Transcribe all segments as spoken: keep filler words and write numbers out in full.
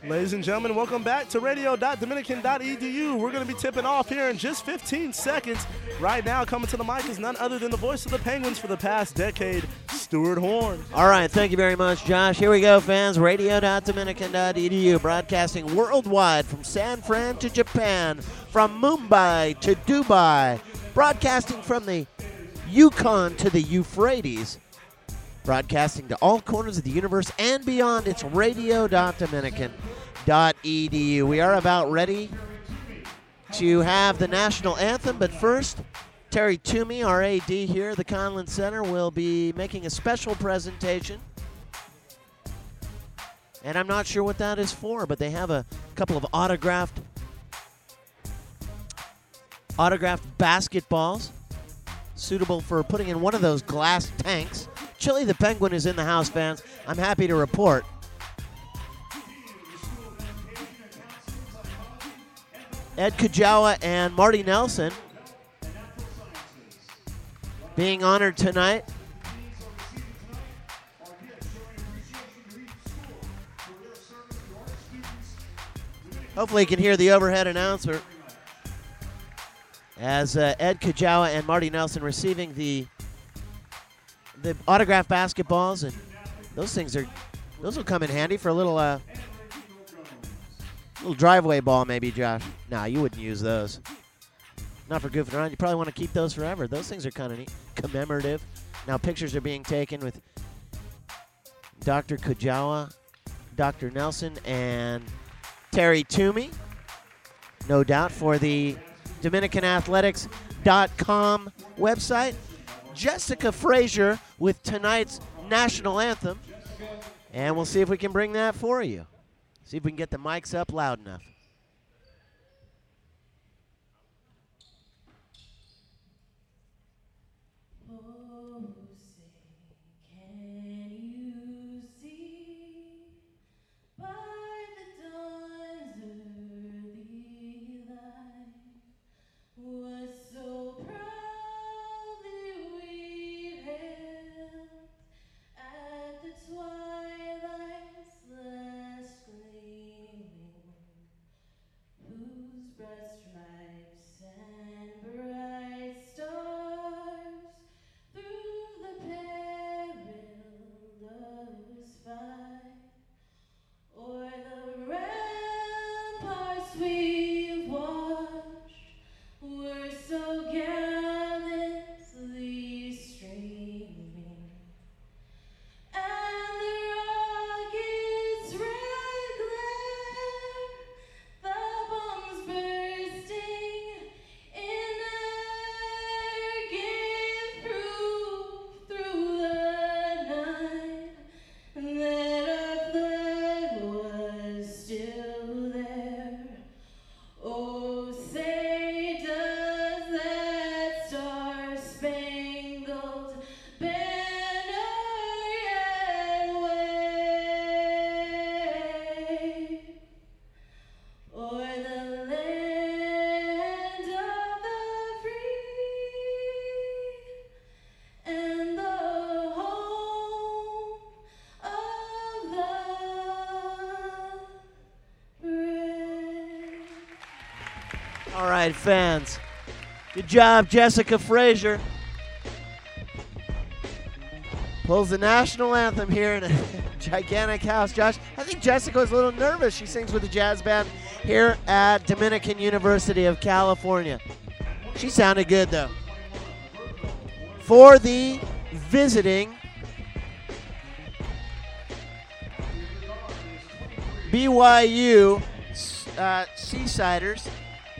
Ladies and gentlemen, welcome back to radio dot dominican dot e d u. We're going to be tipping off here in just fifteen seconds. Right now, coming to the mic is none other than the voice of the Penguins for the past decade, Stuart Horn. All right, thank you very much, Josh. Here we go, fans. radio dot dominican dot e d u, broadcasting worldwide from San Fran to Japan, from Mumbai to Dubai, broadcasting from the Yukon to the Euphrates, broadcasting to all corners of the universe and beyond. It's radio dot dominican dot e d u. We are about ready to have the national anthem, but first, Terry Toomey, our A D here at the Conlin Center, will be making a special presentation. And I'm not sure what that is for, but they have a couple of autographed autographed basketballs suitable for putting in one of those glass tanks. Chili the Penguin is in the house, fans. I'm happy to report. Ed Kujawa and Marty Nelson being honored tonight. Hopefully you can hear the overhead announcer as uh, Ed Kujawa and Marty Nelson receiving the the autographed basketballs, and those things are those will come in handy for a little uh, little driveway ball, maybe, Josh. Nah, you wouldn't use those. Not for goofing around. You probably want to keep those forever. Those things are kind of neat, commemorative. Now pictures are being taken with Doctor Kujawa, Doctor Nelson, and Terry Toomey, no doubt, for the Dominican Athletics dot com website. Jessica Frazier with tonight's national anthem, and we'll see if we can bring that for you. See if we can get the mics up loud enough. All right, fans. Good job, Jessica Frazier. Pulls the national anthem here in a gigantic house. Josh, I think Jessica was a little nervous. She sings with the jazz band here at Dominican University of California. She sounded good, though. For the visiting B Y U uh, Seasiders,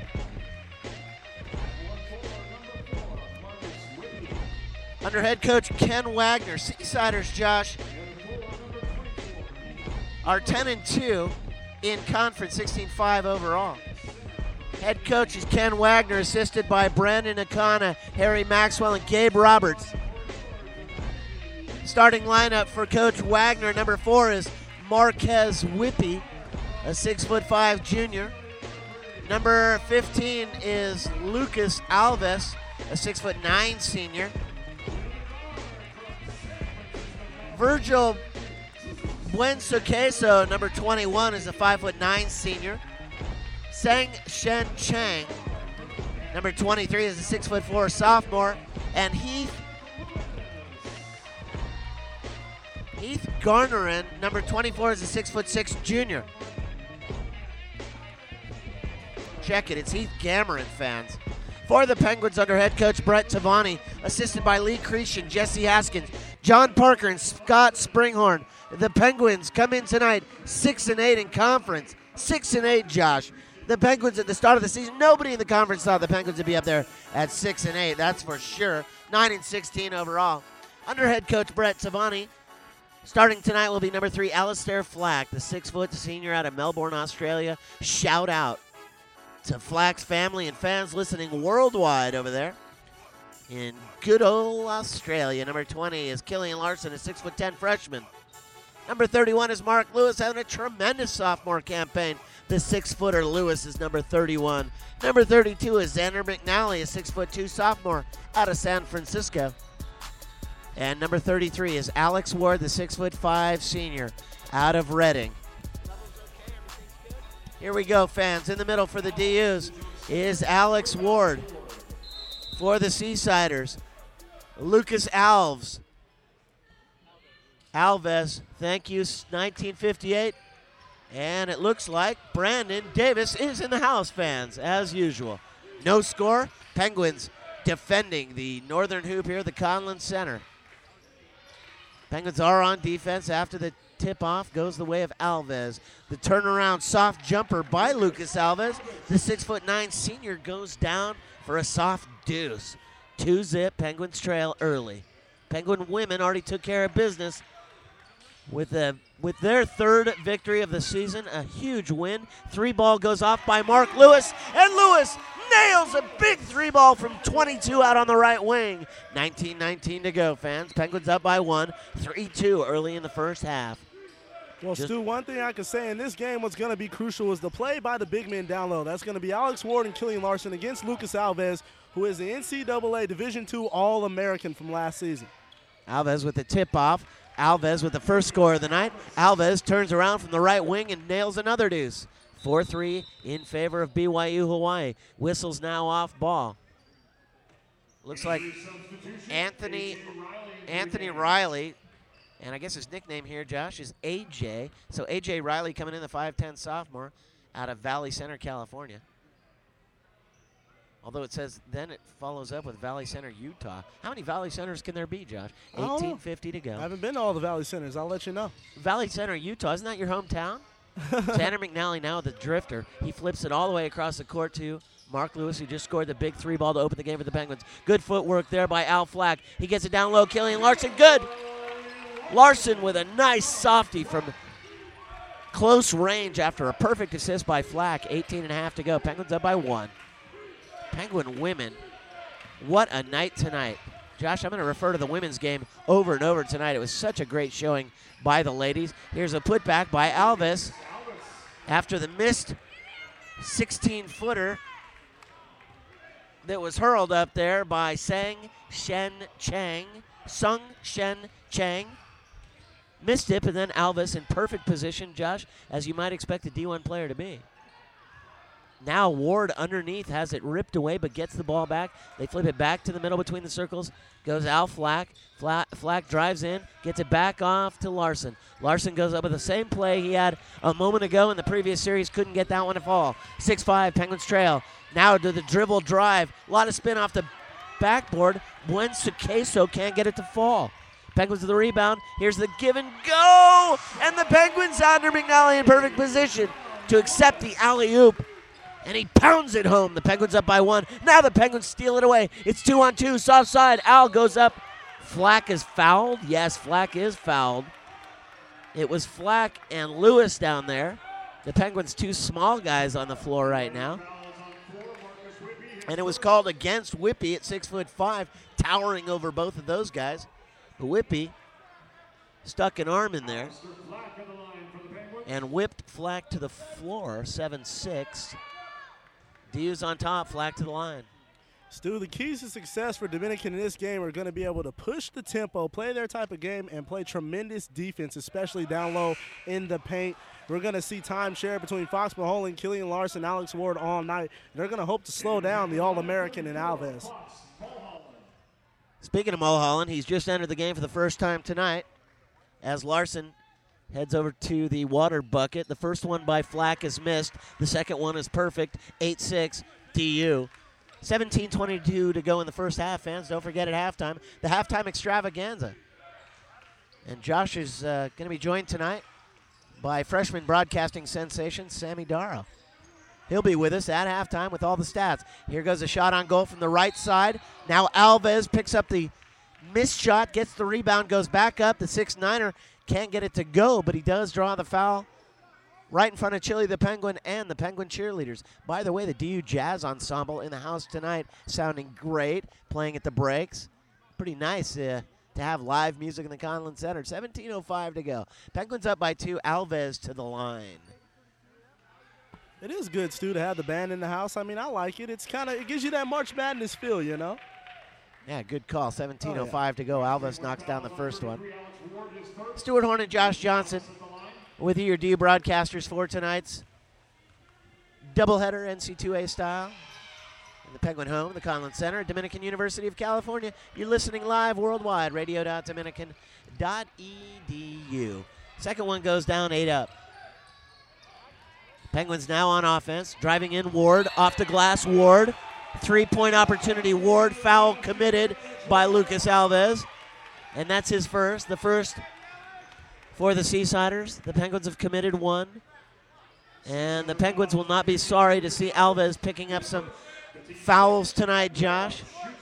under head coach Ken Wagner. Seasiders, Josh, are ten and two in conference, sixteen five overall. Head coach is Ken Wagner, assisted by Brandon Akana, Harry Maxwell, and Gabe Roberts. Starting lineup for Coach Wagner, number four is Marquez Whippy, a six foot five junior. Number fifteen is Lucas Alves, a six foot nine senior. Virgil Buen Sukeso, number twenty-one, is a five foot nine senior. Sang Shen Chang, number twenty-three, is a six foot four sophomore. And Heath Heath Garnerin, number twenty-four, is a six foot six junior. Check it, it's Heath Garnerin, fans. For the Penguins, under head coach Brett Tavani, assisted by Lee Cretion, Jesse Haskins, John Parker, and Scott Springhorn. The Penguins come in tonight six and eight in conference. Six and eight, Josh. The Penguins at the start of the season, nobody in the conference thought the Penguins would be up there at six and eight. That's for sure. Nine and sixteen overall. Under head coach Brett Tavani, starting tonight will be number three, Alistair Flack, the six-foot senior out of Melbourne, Australia. Shout out to Flack's family and fans listening worldwide over there in good old Australia. Number twenty is Killian Larson, a six foot ten freshman. Number thirty-one is Mark Lewis, having a tremendous sophomore campaign. The six-footer Lewis is number thirty-one. Number thirty-two is Xander McNally, a six foot two sophomore out of San Francisco. And number thirty-three is Alex Ward, the six foot five senior out of Reading. Here we go, fans. In the middle for the D Us is Alex Ward. For the Seasiders, Lucas Alves. Alves, thank you, nineteen fifty-eight. And it looks like Brandon Davis is in the house, fans, as usual. No score. Penguins defending the northern hoop here at the Conlon Center. Penguins are on defense after the tip-off goes the way of Alves. The turnaround soft jumper by Lucas Alves. The six foot nine senior goes down for a soft deuce. Two-zip, Penguins trail early. Penguin women already took care of business with a with their third victory of the season, a huge win. Three ball goes off by Mark Lewis, and Lewis nails a big three ball from twenty-two out on the right wing. nineteen nineteen to go, fans. Penguins up by one, three two early in the first half. Well, Just Stu, one thing I could say in this game what's going to be crucial is the play by the big men down low. That's going to be Alex Ward and Killian Larson against Lucas Alves, who is the N C double A Division two All-American from last season. Alves with the tip-off. Alves with the first score of the night. Alves turns around from the right wing and nails another deuce. four three in favor of B Y U Hawaii. Whistles now off ball. Looks like Anthony Anthony Riley, and I guess his nickname here, Josh, is A J. So A J Riley coming in, the five ten sophomore out of Valley Center, California. Although it says then it follows up with Valley Center, Utah. How many Valley Centers can there be, Josh? eighteen fifty to go. I haven't been to all the Valley Centers. I'll let you know. Valley Center, Utah. Isn't that your hometown? Xander McNally now with the drifter. He flips it all the way across the court to Mark Lewis, who just scored the big three ball to open the game for the Penguins. Good footwork there by Al Flack. He gets it down low. Killian Larson, good. Larson with a nice softie from close range after a perfect assist by Flack. eighteen and a half to go. Penguins up by one. Penguin women, what a night tonight. Josh, I'm going to refer to the women's game over and over tonight. It was such a great showing by the ladies. Here's a putback by Alves after the missed sixteen-footer that was hurled up there by Sang Shen Chang. Sung Shen Chang. Missed it, and then Alves in perfect position, Josh, as you might expect a D one player to be. Now Ward underneath has it ripped away but gets the ball back. They flip it back to the middle between the circles. Goes Al Flack. Flack, Flack drives in, gets it back off to Larson. Larson goes up with the same play he had a moment ago in the previous series. Couldn't get that one to fall. six five, Penguins trail. Now to the dribble drive. A lot of spin off the backboard. Buen Sukeso can't get it to fall. Penguins with the rebound. Here's the give and go. And the Penguins under McNally in perfect position to accept the alley-oop. And he pounds it home. The Penguins up by one. Now the Penguins steal it away. It's two on two. Soft side. Al goes up. Flack is fouled. Yes, Flack is fouled. It was Flack and Lewis down there. The Penguins, two small guys on the floor right now. And it was called against Whippy at six foot five, towering over both of those guys. Whippy stuck an arm in there and whipped Flack to the floor, seven six. D U's on top, Flack to the line. Stu, the keys to success for Dominican in this game are going to be able to push the tempo, play their type of game, and play tremendous defense, especially down low in the paint. We're going to see time share between Fox Mulholland, Killian Larson, Alex Ward all night. They're going to hope to slow down the All-American and Alves. Speaking of Mulholland, he's just entered the game for the first time tonight as Larson heads over to the water bucket. The first one by Flack is missed. The second one is perfect. eight six D U. seventeen twenty-two to go in the first half, fans. Don't forget at halftime, the halftime extravaganza. And Josh is uh, going to be joined tonight by freshman broadcasting sensation Sammy Darrow. He'll be with us at halftime with all the stats. Here goes a shot on goal from the right side. Now Alves picks up the missed shot, gets the rebound, goes back up. The six niner can't get it to go, but he does draw the foul right in front of Chili the Penguin and the Penguin cheerleaders. By the way, the D U Jazz Ensemble in the house tonight, sounding great, playing at the breaks. Pretty nice uh, to have live music in the Conlon Center. seventeen oh five to go. Penguins up by two. Alves to the line. It is good, Stu, to have the band in the house. I mean, I like it. It's kind of, it gives you that March Madness feel, you know? Yeah, good call. seventeen oh five oh, yeah. to go. Alves knocks down the first one. Stuart Horn and Josh Johnson with you, your D U broadcasters for tonight's doubleheader N C two A style. In the Penguin home, the Conlon Center, Dominican University of California. You're listening live worldwide, radio dot dominican dot e d u. Second one goes down, eight up. Penguins now on offense, driving in Ward, off the glass, Ward. Three-point opportunity, Ward, foul committed by Lucas Alves. And that's his first, the first for the Seasiders. The Penguins have committed one. And the Penguins will not be sorry to see Alves picking up some fouls tonight, Josh.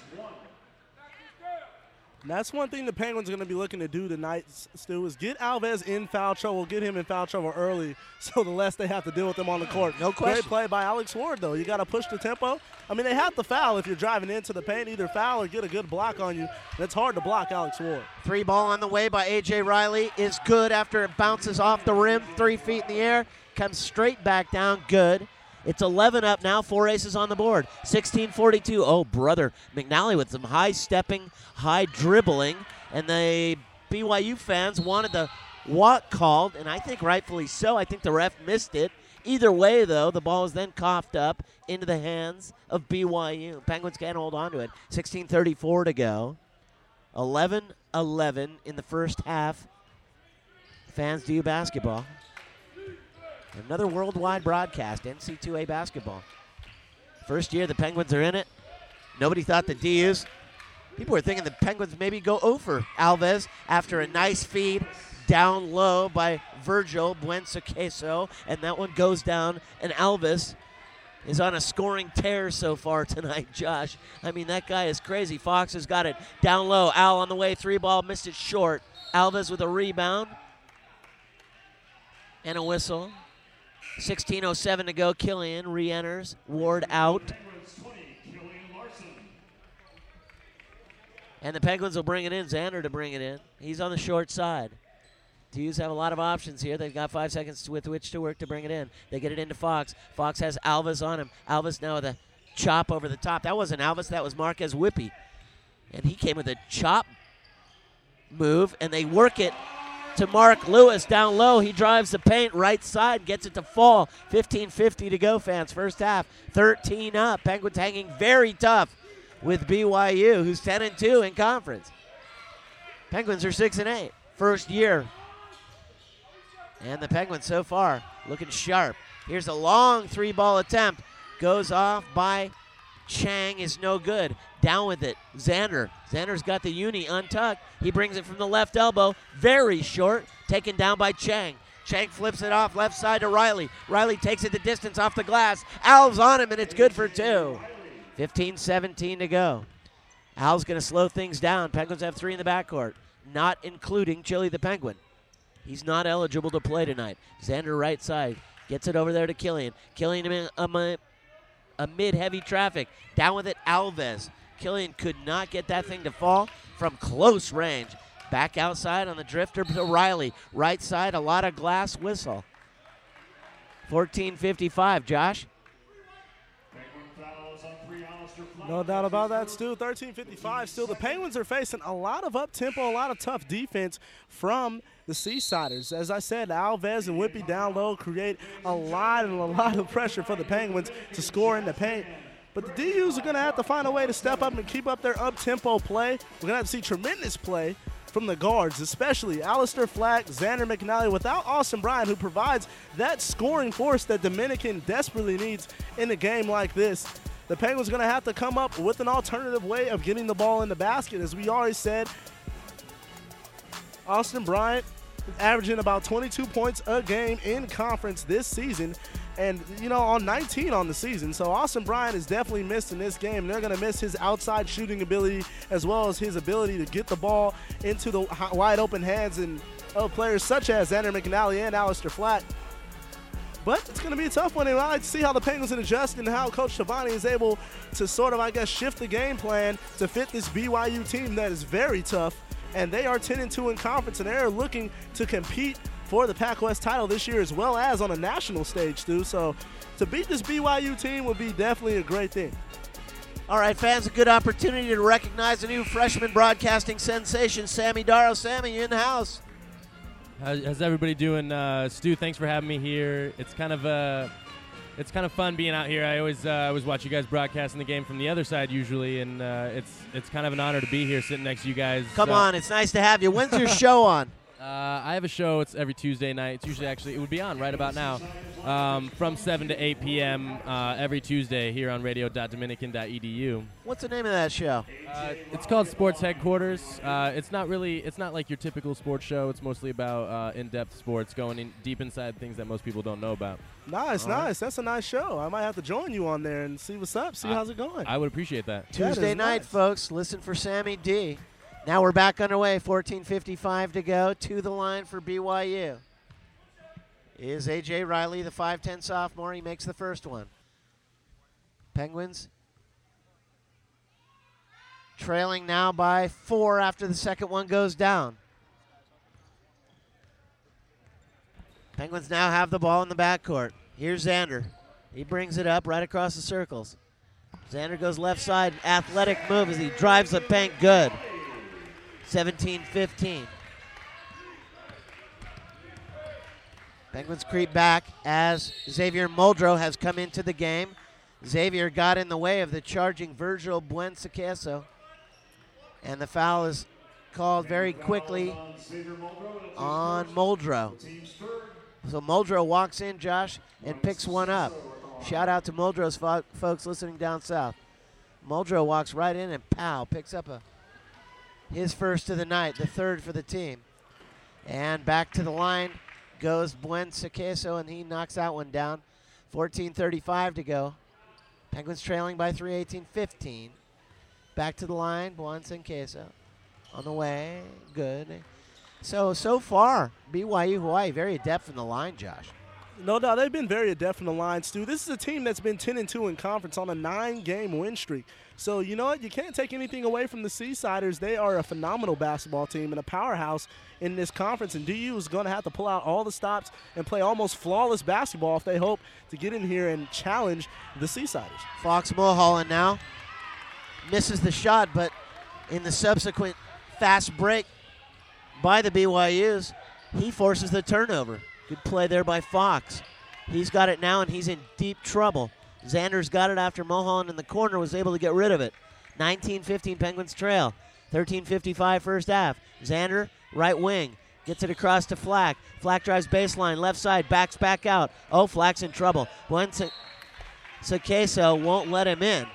And that's one thing the Penguins are going to be looking to do tonight, Stu, is get Alves in foul trouble, get him in foul trouble early so the less they have to deal with him on the court. No question. Great play by Alex Ward, though. You got to push the tempo. I mean, they have to foul if you're driving into the paint, either foul or get a good block on you. And it's hard to block Alex Ward. Three ball on the way by A J Riley is good after it bounces off the rim, three feet in the air, comes straight back down, good. It's eleven up now, four aces on the board. sixteen forty-two. Oh, brother. McNally with some high stepping, high dribbling. And the B Y U fans wanted the walk called, and I think rightfully so. I think the ref missed it. Either way, though, the ball is then coughed up into the hands of B Y U. Penguins can't hold on to it. sixteen thirty-four to go. eleven eleven in the first half. Fans D U basketball. Another worldwide broadcast, N C two A basketball. First year the Penguins are in it. Nobody thought the D Us. People were thinking the Penguins maybe go over Alves after a nice feed down low by Virgil Buensaqueso, and that one goes down, and Alves is on a scoring tear so far tonight, Josh. I mean, that guy is crazy. Fox has got it down low. Al on the way, three ball, missed it short. Alves with a rebound and a whistle. sixteen oh seven to go. Killian re-enters. Ward out. And the Penguins will bring it in. Xander to bring it in. He's on the short side. D Us have a lot of options here. They've got five seconds with which to work to bring it in. They get it into Fox. Fox has Alves on him. Alves now with a chop over the top. That wasn't Alves. That was Marquez Whippy. And he came with a chop move, and they work it to Mark Lewis down low. He drives the paint right side, gets it to fall. fifteen fifty to go, fans. First half, thirteen up. Penguins hanging very tough with B Y U, who's ten and two in conference. Penguins are six and eight. First year. And the Penguins so far looking sharp. Here's a long three-ball attempt. Goes off by Chang, is no good. Down with it, Xander. Xander's got the uni untucked. He brings it from the left elbow. Very short, taken down by Chang. Chang flips it off left side to Riley. Riley takes it the distance off the glass. Al's on him, and it's good for two. fifteen seventeen to go. Al's going to slow things down. Penguins have three in the backcourt, not including Chili the Penguin. He's not eligible to play tonight. Xander right side. Gets it over there to Killian. Killian amid, amid heavy traffic. Down with it, Alves. Killian could not get that thing to fall from close range. Back outside on the drifter to Riley. Right side, a lot of glass, whistle. fourteen fifty-five, Josh. No doubt about that, Stu. thirteen fifty-five still. The Penguins are facing a lot of up-tempo, a lot of tough defense from the Seasiders. As I said, Alves and Whippy down low create a lot and a lot of pressure for the Penguins to score in the paint. But the D Us are going to have to find a way to step up and keep up their up-tempo play. We're going to have to see tremendous play from the guards, especially Alistair Flack, Xander McNally, without Austin Bryant, who provides that scoring force that Dominican desperately needs in a game like this. The Penguins are going to have to come up with an alternative way of getting the ball in the basket. As we already said, Austin Bryant averaging about twenty-two points a game in conference this season, and, you know, on nineteen on the season. So Austin Bryant is definitely missed in this game. They're going to miss his outside shooting ability as well as his ability to get the ball into the wide open hands and of players such as Xander McNally and Alistair Flack. But it's going to be a tough one, and I like to see how the Penguins can adjust and how Coach Schiavone is able to sort of, I guess, shift the game plan to fit this B Y U team that is very tough. And they are ten and two in conference, and they're looking to compete for the Pac West title this year as well as on a national stage, too. So to beat this B Y U team would be definitely a great thing. All right, fans, a good opportunity to recognize a new freshman broadcasting sensation, Sammy Darrow. Sammy, you in the house. How's everybody doing? Uh, Stu, thanks for having me here. It's kind of uh, it's kind of fun being out here. I always uh, I always watch you guys broadcasting the game from the other side usually, and uh, it's it's kind of an honor to be here sitting next to you guys. Come uh, on, it's nice to have you. When's your show on? Uh, I have a show. It's every Tuesday night. It's usually actually it would be on right about now, um, from seven to eight p.m. Uh, every Tuesday here on radio dot dominican dot e d u. What's the name of that show? Uh, it's called Sports Headquarters. Uh, it's not really it's not like your typical sports show. It's mostly about uh, in-depth sports, going in deep inside things that most people don't know about. Nice, All nice. right. That's a nice show. I might have to join you on there and see what's up, see I, how's it going. I would appreciate that. That Tuesday is night, nice. folks. Listen for Sammy D. Now we're back underway. fourteen fifty-five to go. To the line for B Y U is A J Riley, the five ten sophomore. He makes the first one. Penguins trailing now by four after the second one goes down. Penguins now have the ball in the backcourt. Here's Xander. He brings it up right across the circles. Xander goes left side. Athletic move as he drives the paint. Good. seventeen fifteen. Penguins creep back as Xavier Muldrow has come into the game. Xavier got in the way of the charging Virgil Buensaqueso, and the foul is called very quickly on Muldrow. So Muldrow walks in, Josh, and picks one up. Shout out to Muldrow's fo- folks listening down south. Muldrow walks right in and pow, picks up a his first of the night, the third for the team. And back to the line goes Buensaqueso, and he knocks that one down. fourteen thirty-five to go. Penguins trailing by three, eighteen fifteen. Back to the line, Buensaqueso on the way. Good. So, so far, B Y U Hawaii very adept from the line, Josh. No doubt, they've been very adept from the line, Stu. This is a team that's been ten and two in conference on a nine-game win streak. So, you know what? You can't take anything away from the Seasiders. They are a phenomenal basketball team and a powerhouse in this conference, and D U is going to have to pull out all the stops and play almost flawless basketball if they hope to get in here and challenge the Seasiders. Fox Mulholland now misses the shot, but in the subsequent fast break by the B Y Us, he forces the turnover. Good play there by Fox. He's got it now, and he's in deep trouble. Xander's got it after Mulholland in the corner was able to get rid of it. nineteen fifteen Penguins trail. thirteen fifty-five first half. Xander, right wing. Gets it across to Flack. Flack drives baseline, left side, backs back out. Oh, Flack's in trouble. Buensaqueso won't let him in.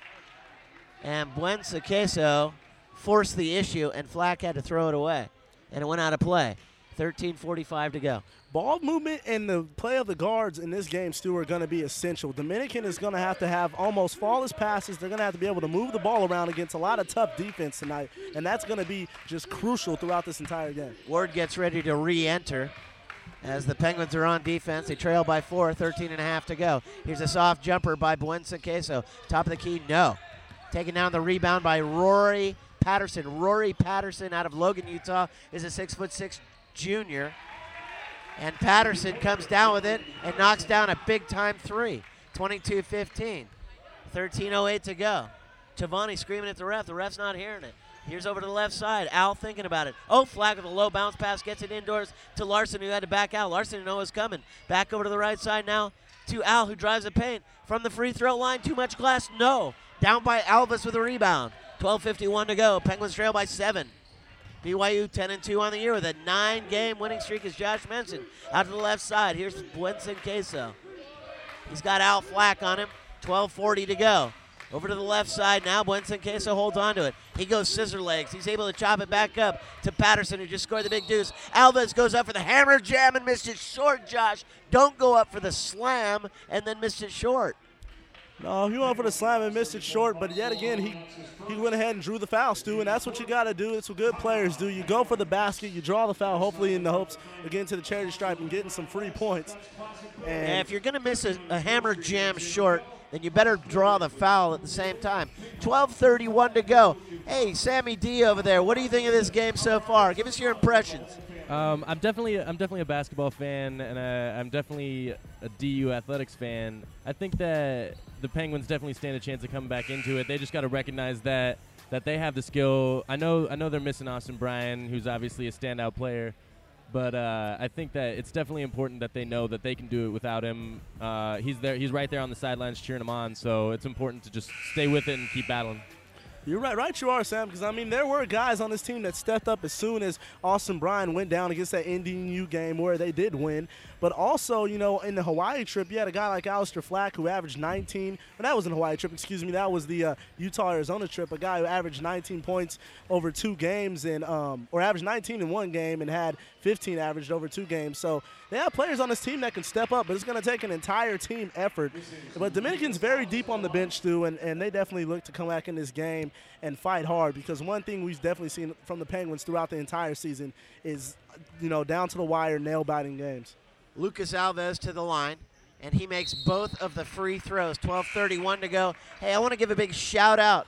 And Buensaqueso forced the issue, and Flack had to throw it away. And it went out of play. thirteen forty-five to go. Ball movement and the play of the guards in this game, Stu, are going to be essential. Dominican is going to have to have almost flawless passes. They're going to have to be able to move the ball around against a lot of tough defense tonight, and that's going to be just crucial throughout this entire game. Ward gets ready to re-enter as the Penguins are on defense. They trail by four, thirteen and a half to go. Here's a soft jumper by Buensaqueso. Top of the key, no. Taking down the rebound by Rory Patterson. Rory Patterson out of Logan, Utah, is a six foot six junior. And Patterson comes down with it and knocks down a big-time three. twenty-two fifteen. thirteen oh eight to go. Tavani screaming at the ref. The ref's not hearing it. Here's over to the left side. Al thinking about it. Oh, flag with a low bounce pass. Gets it indoors to Larson, who had to back out. Larson didn't know it was coming. Back over to the right side now to Al, who drives the paint. From the free throw line, too much glass? No. Down by Alvis with a rebound. twelve fifty-one to go. Penguins trail by seven. B Y U ten and two on the year with a nine-game winning streak, as Josh mentioned. Out to the left side, here's Buenson Queso. He's got Al Flack on him. twelve forty to go. Over to the left side now. Buenson Queso holds on to it. He goes scissor legs. He's able to chop it back up to Patterson, who just scored the big deuce. Alves goes up for the hammer jam and missed it short, Josh. Don't go up for the slam and then missed it short. No, he went for the slam and missed it short, but yet again, he, he went ahead and drew the foul, Stu, and that's what you got to do. It's what good players do. You go for the basket, you draw the foul, hopefully in the hopes of getting to the charity stripe and getting some free points. And yeah, if you're going to miss a, a hammer jam short, then you better draw the foul at the same time. twelve thirty-one to go. Hey, Sammy D over there, what do you think of this game so far? Give us your impressions. Um, I'm definitely I'm definitely a basketball fan, and uh, I'm definitely a D U athletics fan. I think that the Penguins definitely stand a chance of coming back into it. They just got to recognize that that they have the skill. I know I know they're missing Austin Bryan, who's obviously a standout player, but uh, I think that it's definitely important that they know that they can do it without him. Uh, he's there. He's right there on the sidelines cheering them on. So it's important to just stay with it and keep battling. You're right, right you are, Sam, because, I mean, there were guys on this team that stepped up as soon as Austin Bryan went down against that N D U game where they did win. But also, you know, in the Hawaii trip, you had a guy like Alistair Flack who averaged nineteen. Well, that wasn't the Hawaii trip, excuse me. That was the uh, Utah-Arizona trip, a guy who averaged nineteen points over two games, and um, or averaged nineteen in one game and had fifteen averaged over two games. So they have players on this team that can step up, but it's going to take an entire team effort. But Dominican's very deep on the bench, Stu, and, and they definitely look to come back in this game and fight hard, because one thing we've definitely seen from the Penguins throughout the entire season is, you know, down to the wire, nail-biting games. Lucas Alves to the line, and he makes both of the free throws. twelve thirty-one to go. Hey, I want to give a big shout-out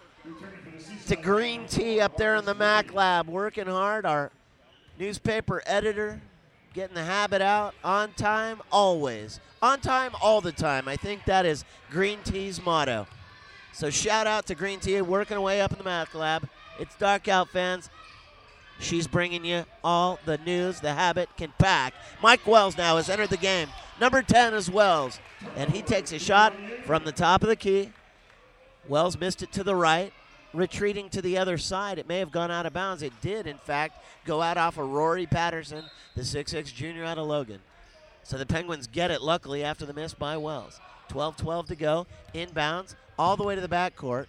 to Green Tea up there in the Mac Lab, working hard. Our newspaper editor, getting the habit out, on time, always. On time, all the time. I think that is Green Tea's motto. So shout out to Green Tea, working away up in the Mac Lab. It's dark out, fans. She's bringing you all the news the habit can pack. Mike Wells now has entered the game. Number ten is Wells, and he takes a shot from the top of the key. Wells missed it to the right, retreating to the other side. It may have gone out of bounds. It did, in fact, go out off of Rory Patterson, the six six junior out of Logan. So the Penguins get it, luckily, after the miss by Wells. twelve twelve to go, inbounds, all the way to the backcourt.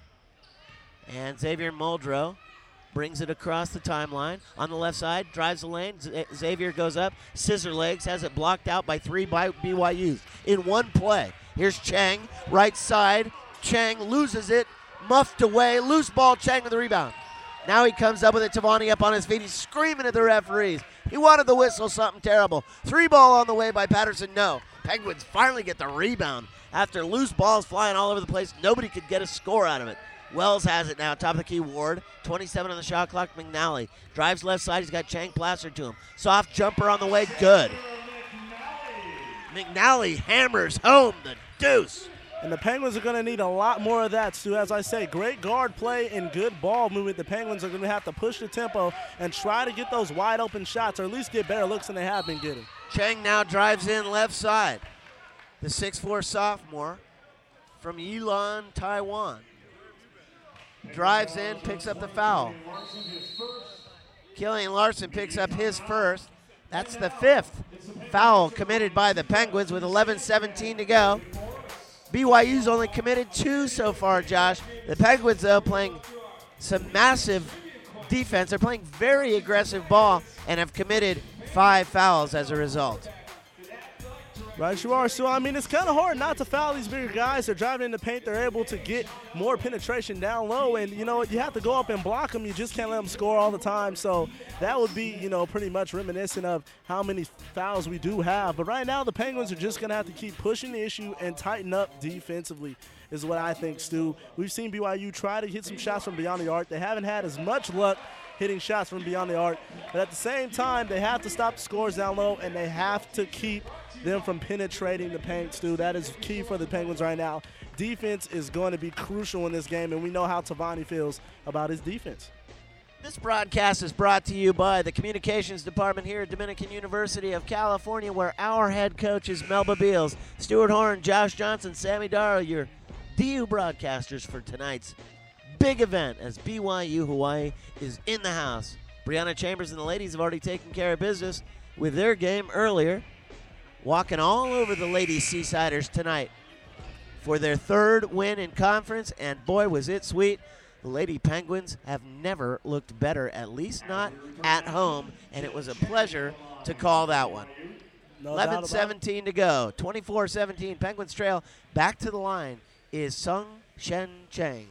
And Xavier Muldrow brings it across the timeline. On the left side, drives the lane. Z- Xavier goes up, scissor legs, has it blocked out by three by B Y Us in one play. Here's Chang, right side. Chang loses it, muffed away, loose ball, Chang with the rebound. Now he comes up with it, Tavani up on his feet. He's screaming at the referees. He wanted the whistle, something terrible. Three ball on the way by Patterson, no. Penguins finally get the rebound. After loose balls flying all over the place, nobody could get a score out of it. Wells has it now, top of the key, Ward. twenty-seven on the shot clock, McNally. Drives left side, he's got Chang plastered to him. Soft jumper on the way, good. McNally hammers home the deuce. And the Penguins are going to need a lot more of that, Stu. As I say, great guard play and good ball movement. The Penguins are going to have to push the tempo and try to get those wide open shots, or at least get better looks than they have been getting. Chang now drives in left side. The six four sophomore from Yilan, Taiwan. Drives in, picks up the foul. Killian Larson picks up his first. That's the fifth foul committed by the Penguins with eleven seventeen to go. B Y U's only committed two so far, Josh. The Penguins, though, playing some massive defense. They're playing very aggressive ball and have committed five fouls as a result. Right, you are. So, I mean, it's kind of hard not to foul these bigger guys. They're driving in the paint. They're able to get more penetration down low. And, you know, you have to go up and block them. You just can't let them score all the time. So that would be, you know, pretty much reminiscent of how many fouls we do have. But right now, the Penguins are just going to have to keep pushing the issue and tighten up defensively is what I think, Stu. We've seen B Y U try to hit some shots from beyond the arc. They haven't had as much luck hitting shots from beyond the arc. But at the same time, they have to stop the scores down low, and they have to keep them from penetrating the paint, Stu. That is key for the Penguins right now. Defense is going to be crucial in this game, and we know how Tavani feels about his defense. This broadcast is brought to you by the Communications Department here at Dominican University of California, where our head coach is Melba Beals. Stuart Horn, Josh Johnson, Sammy Darrow, your D U broadcasters for tonight's big event as B Y U Hawaii is in the house. Brianna Chambers and the ladies have already taken care of business with their game earlier, walking all over the ladies Seasiders tonight for their third win in conference, and boy, was it sweet. The Lady Penguins have never looked better, at least not at home, and it was a pleasure to call that one. No eleven seventeen to go. twenty-four seventeen. Penguins trail. Back to the line is Sung Shen Cheng.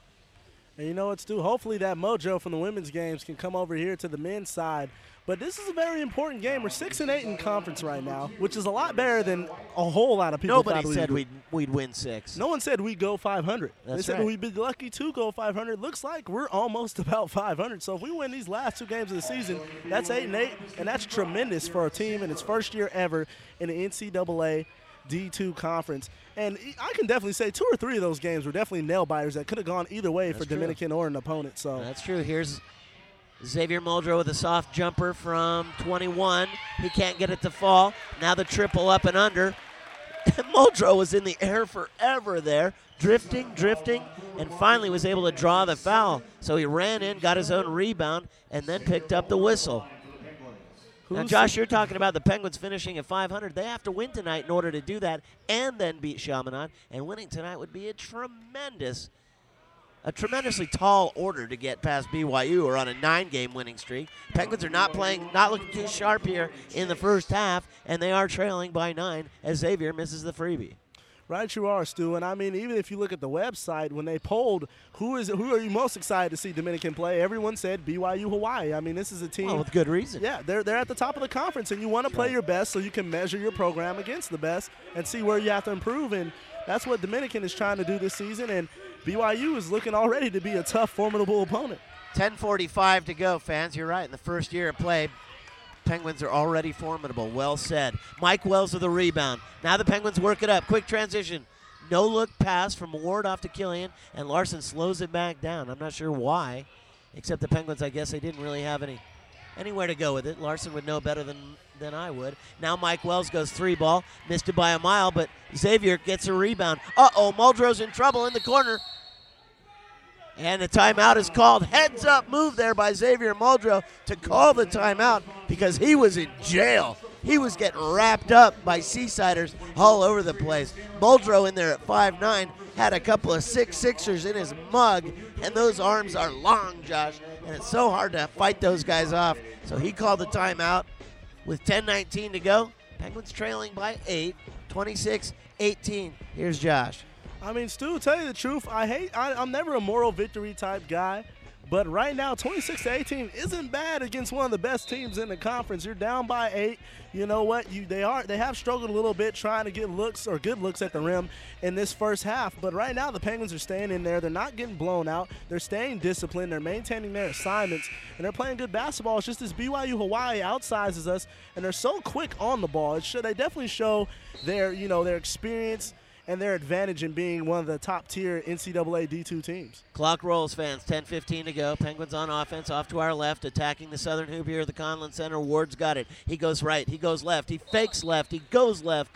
And you know what, Stu? Hopefully that mojo from the women's games can come over here to the men's side. But this is a very important game. We're six and eight in conference right now, which is a lot better than a whole lot of people Nobody thought said we'd, we'd, we'd win six. No one said we'd go five hundred. That's they said right. we'd be lucky to go five hundred. Looks like we're almost about five hundred. So if we win these last two games of the season, that's eight and eight, and that's tremendous for a team in its first year ever in the N C double A D two conference. And I can definitely say two or three of those games were definitely nail biters that could have gone either way That's for true. Dominican or an opponent. So That's true. Here's Xavier Muldrow with a soft jumper from twenty-one. He can't get it to fall. Now the triple up and under. Muldrow was in the air forever there, drifting, drifting, and finally was able to draw the foul. So he ran in, got his own rebound, and then picked up the whistle. Now, Who's Josh, you're talking about the Penguins finishing at five hundred. They have to win tonight in order to do that and then beat Chaminade. And winning tonight would be a tremendous, a tremendously tall order to get past B Y U, or on a nine-game winning streak. Penguins are not playing, not looking too sharp here in the first half, and they are trailing by nine as Xavier misses the freebie. Right, you are, Stu. And I mean, even if you look at the website, when they polled who is who are you most excited to see Dominican play, everyone said B Y U Hawaii. I mean, this is a team. Well, with good reason. Yeah, they're they're at the top of the conference, and you want to play your best so you can measure your program against the best and see where you have to improve. And that's what Dominican is trying to do this season. And B Y U is looking already to be a tough, formidable opponent. ten forty-five to go, fans. You're right. In the first year of play, Penguins are already formidable. Well said. Mike Wells with the rebound. Now the Penguins work it up. Quick transition. No look pass from Ward off to Killian, and Larson slows it back down. I'm not sure why, except the Penguins, I guess they didn't really have any anywhere to go with it. Larson would know better than, than I would. Now Mike Wells goes three ball. Missed it by a mile, but Xavier gets a rebound. Uh-oh, Muldrow's in trouble in the corner. And the timeout is called. Heads up move there by Xavier Muldrow to call the timeout because he was in jail. He was getting wrapped up by Seasiders all over the place. Muldrow in there at five nine had a couple of six Sixers in his mug, and those arms are long, Josh, and it's so hard to fight those guys off. So he called the timeout with ten nineteen to go. Penguins trailing by eight, twenty-six eighteen. Here's Josh. I mean, Stu, tell you the truth, I hate. I, I'm never a moral victory type guy, but right now, twenty-six to eighteen isn't bad against one of the best teams in the conference. You're down by eight. You know what? You they are they have struggled a little bit trying to get looks or good looks at the rim in this first half. But right now, the Penguins are staying in there. They're not getting blown out. They're staying disciplined. They're maintaining their assignments, and they're playing good basketball. It's just this B Y U Hawaii outsizes us, and they're so quick on the ball. It should they definitely show their you know their experience and their advantage in being one of the top-tier N C double A D two teams. Clock rolls, fans. ten fifteen to go. Penguins on offense, off to our left, attacking the southern hoop here at the Conlon Center. Ward's got it. He goes right. He goes left. He fakes left. He goes left.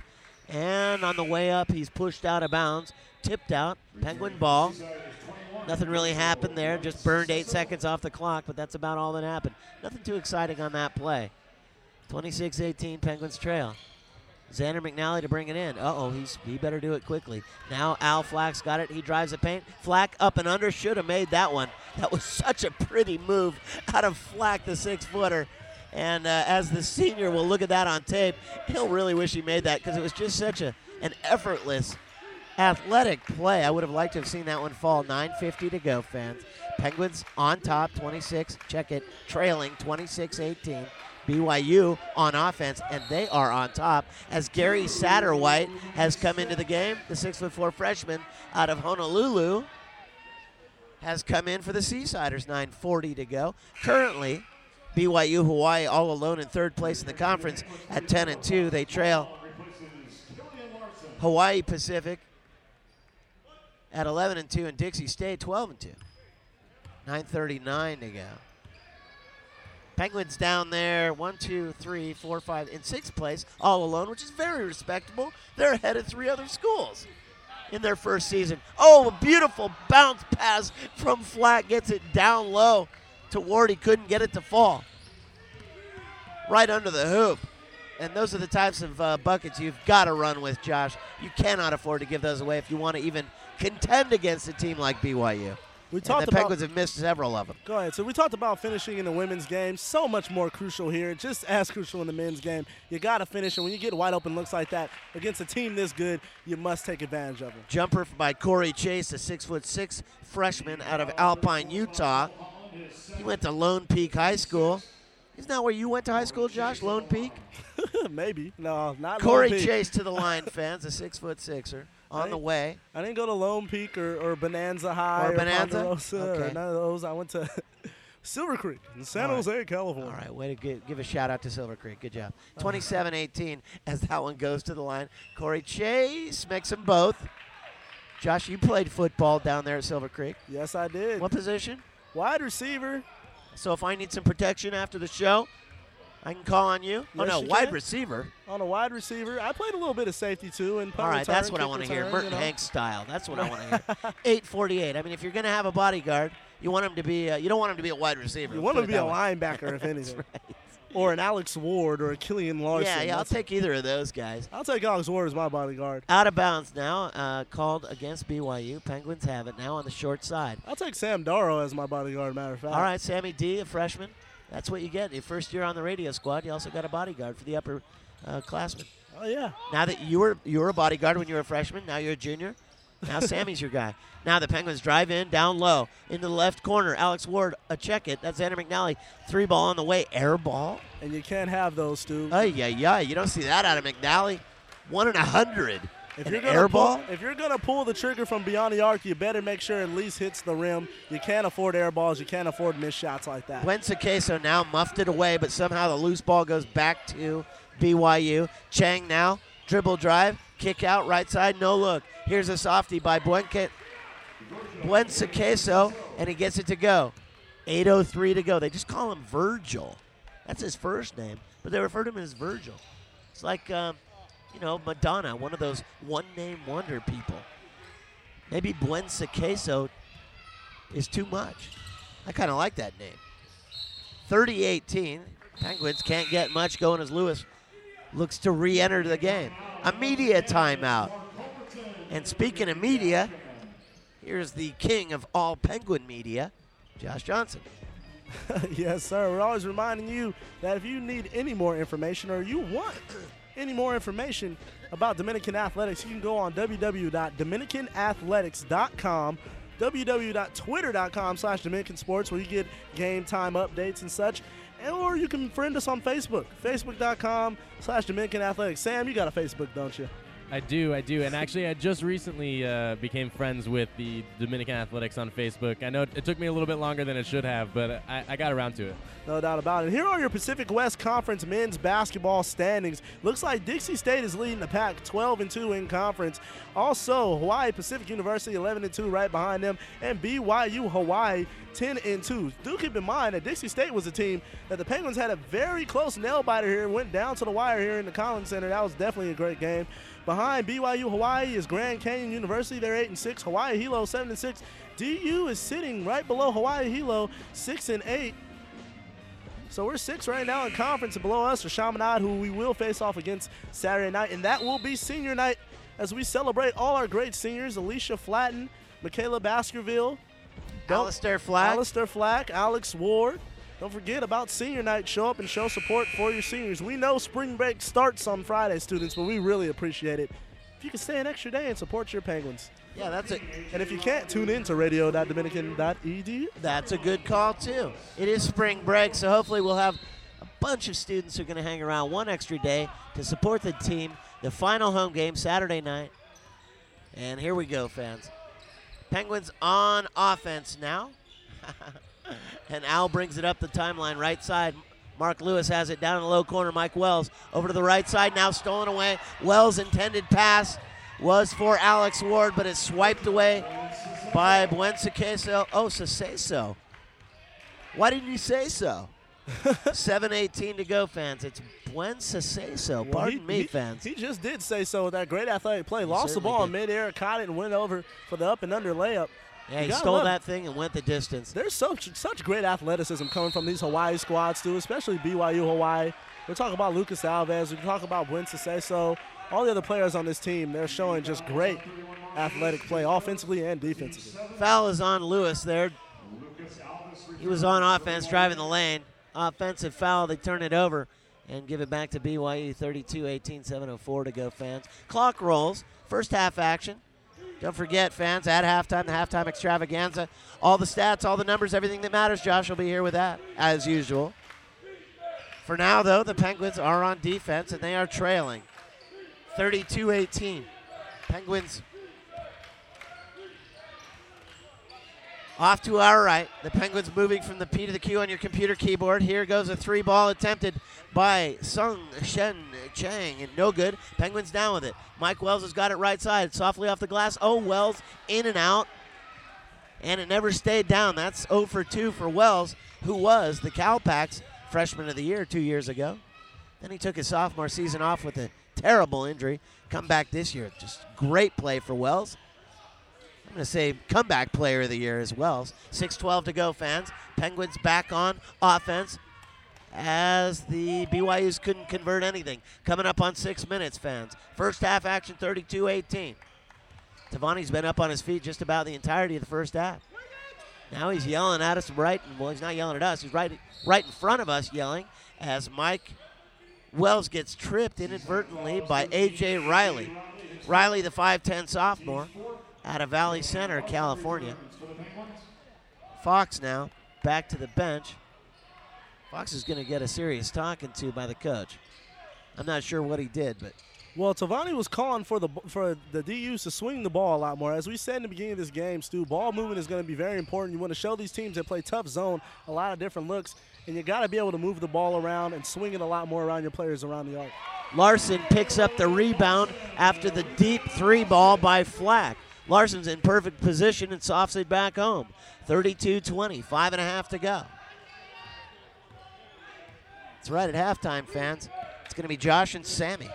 And on the way up, he's pushed out of bounds. Tipped out. Penguin ball. Nothing really happened there. Just burned eight seconds off the clock, but that's about all that happened. Nothing too exciting on that play. twenty-six eighteen, Penguins trail. Xander McNally to bring it in. Uh-oh, he's he better do it quickly. Now Al Flack's got it. He drives the paint. Flack up and under. Should have made that one. That was such a pretty move out of Flack, the six-footer. And uh, as the senior will look at that on tape, he'll really wish he made that because it was just such a an effortless, athletic play. I would have liked to have seen that one fall. nine fifty to go, fans. Penguins on top, twenty-six. Check it. Trailing, twenty-six eighteen. B Y U on offense, and they are on top as Gary Satterwhite has come into the game, the six foot four freshman out of Honolulu. has come in for the Seasiders. nine forty to go. Currently, B Y U Hawaii all alone in third place in the conference at ten and two. They trail Hawaii Pacific at eleven and two, and Dixie State twelve and two. nine thirty-nine to go. Penguins down there, one, two, three, four, five, in sixth place, all alone, which is very respectable. They're ahead of three other schools in their first season. Oh, a beautiful bounce pass from Flack, gets it down low to Ward. He couldn't get it to fall. Right under the hoop. And those are the types of uh, buckets you've got to run with, Josh. You cannot afford to give those away if you want to even contend against a team like B Y U. We and talked the about, Penguins have missed several of them. Go ahead. So we talked about finishing in the women's game. So much more crucial here. Just as crucial in the men's game. You got to finish, and when you get wide open looks like that against a team this good, you must take advantage of them. Jumper by Corey Chase, a six foot six freshman out of Alpine, Utah. He went to Lone Peak High School. Isn't that where you went to high school, Josh? Lone Peak? Maybe. No, not Corey Lone Peak. Chase to the line, fans, a six foot sixer on the way. I didn't go to Lone Peak or, or Bonanza High Or or, Bonanza? Ponderosa Okay. or none of those. I went to Silver Creek in San All right. Jose, California. All right, way to give, give a shout out to Silver Creek. Good job. twenty-seven eighteen as that one goes to the line. Corey Chase makes them both. Josh, you played football down there at Silver Creek. Yes, I did. What position? Wide receiver. So if I need some protection after the show, I can call on you? oh, Yes, no, you wide can. receiver. On a wide receiver. I played a little bit of safety, too. And punt All right, return, that's what I kick want to hear. return, Merton you know. Hanks style. That's what I want to hear. eight forty-eight. I mean, if you're going to have a bodyguard, you want him to be. Uh, you don't want him to be a wide receiver. You Let's want him put to it be a that way. linebacker, if anything. That's right. Or an Alex Ward or a Killian Larson. Yeah, yeah, I'll That's- take either of those guys. I'll take Alex Ward as my bodyguard. Out of bounds now, uh, called against B Y U. Penguins have it now on the short side. I'll take Sam Darrow as my bodyguard, matter of fact. All right, Sammy D, a freshman. That's what you get. Your first year on the radio squad, you also got a bodyguard for the upper uh, classmen. Oh, yeah. Now that you were you were a bodyguard when you were a freshman, now you're a junior. Now Sammy's your guy. Now the Penguins drive in, down low, into the left corner. Alex Ward, a check it. That's Xander McNally. Three ball on the way. Air ball. And you can't have those, Stu. Oh, yeah, yeah. You don't see that out of McNally. One in a hundred. If An you're gonna air pull, ball? if you're gonna pull the trigger from beyond the arc, you better make sure it at least hits the rim. You can't afford air balls. You can't afford missed shots like that. Gwen Queso now muffed it away, but somehow the loose ball goes back to B Y U. Chang now, dribble drive, kick out, right side, no look. Here's a softie by Buenque, Buensa Queso, and he gets it to go. eight oh three to go. They just call him Virgil. That's his first name, but they refer to him as Virgil. It's like, um, you know, Madonna, one of those one-name wonder people. Maybe Buensa Queso is too much. I kind of like that name. thirty eighteen. Penguins can't get much going as Lewis looks to re-enter the game. A media timeout. And speaking of media, here's the king of all Penguin media, Josh Johnson. Yes, sir. We're always reminding you that if you need any more information or you want any more information about Dominican athletics, you can go on w w w dot dominican athletics dot com, w w w dot twitter dot com slash Dominican Sports, where you get game time updates and such. And, or you can friend us on Facebook, facebook dot com slash Dominican Athletics. Sam, you got a Facebook, don't you? I do, I do. And actually, I just recently uh, became friends with the Dominican Athletics on Facebook. I know it took me a little bit longer than it should have, but I, I got around to it. No doubt about it. Here are your Pacific West Conference men's basketball standings. Looks like Dixie State is leading the pack, twelve and two in conference. Also, Hawaii Pacific University, eleven and two right behind them, and B Y U Hawaii, ten and two. Do keep in mind that Dixie State was a team that the Penguins had a very close nail biter here, went down to the wire here in the Collins Center. That was definitely a great game. Behind B Y U Hawaii is Grand Canyon University. They're eight and six. Hawaii Hilo seven and six. D U is sitting right below Hawaii Hilo, six and eight. So we're six right now in conference, and below us are Chaminade, who we will face off against Saturday night, and that will be senior night as we celebrate all our great seniors: Alicia Flatten, Michaela Baskerville, Alistair Flack. Alistair Flack, Alex Ward. Don't forget about senior night. Show up and show support for your seniors. We know spring break starts on Friday, students, but we really appreciate it if you can stay an extra day and support your Penguins. Yeah, that's a And if you can't, tune in to radio dot dominican dot e d u. that's a good call too. It is spring break, so hopefully we'll have a bunch of students who are going to hang around one extra day to support the team. The final home game Saturday night, and here we go, fans. Penguins on offense now. And Al brings it up the timeline, right side. Mark Lewis has it down in the low corner. Mike Wells over to the right side, now stolen away. Wells' intended pass was for Alex Ward, but it's swiped away by Buensaceso. Oh, Saceso. Why didn't you say so? seven eighteen to go, fans. It's Buensaceso. Well, Pardon he, me, he, fans. He just did say so with that great athletic play. Lost the ball in did. midair, caught it, and went over for the up and under layup. Yeah, You he gotta stole love that thing and went the distance. There's such such great athleticism coming from these Hawaii squads, too, especially B Y U Hawaii. We're talking about Lucas Alves. We're talking about Buensaceso. All the other players on this team, they're showing just great athletic play, offensively and defensively. Foul is on Lewis there. He was on offense, driving the lane. Offensive foul, they turn it over and give it back to B Y U. thirty-two eighteen, seven oh four to go, fans. Clock rolls. First half action. Don't forget, fans, at halftime, the halftime extravaganza. All the stats, all the numbers, everything that matters. Josh will be here with that, as usual. For now, though, the Penguins are on defense, and they are trailing. thirty-two eighteen. Penguins off to our right. The Penguins moving from the P to the Q on your computer keyboard. Here goes a three ball attempted by Sung Shen Chang, and no good. Penguins down with it. Mike Wells has got it right side, softly off the glass. Oh, Wells in and out, and it never stayed down. That's oh for two for Wells, who was the Calpax Freshman of the Year two years ago. Then he took his sophomore season off with a terrible injury. Come back this year. Just great play for Wells. I'm going to say comeback player of the year as well. six twelve to go, fans. Penguins back on offense as the B Y Us couldn't convert anything. Coming up on six minutes, fans. First half action, thirty-two eighteen. Tavani's been up on his feet just about the entirety of the first half. Now he's yelling at us right, well, he's not yelling at us. He's right, right in front of us yelling as Mike Wells gets tripped inadvertently by A J Riley. Riley, the five ten sophomore, out of Valley Center, California. Fox now back to the bench. Fox is going to get a serious talking to by the coach. I'm not sure what he did, but Well, Tavani was calling for the for the D Us to swing the ball a lot more. As we said in the beginning of this game, Stu, ball movement is going to be very important. You want to show these teams that play tough zone a lot of different looks, and you got to be able to move the ball around and swing it a lot more around your players around the arc. Larson picks up the rebound after the deep three ball by Flack. Larson's in perfect position and softs it back home. thirty-two twenty, five and a half to go. It's right at halftime, fans. It's going to be Josh and Sammy.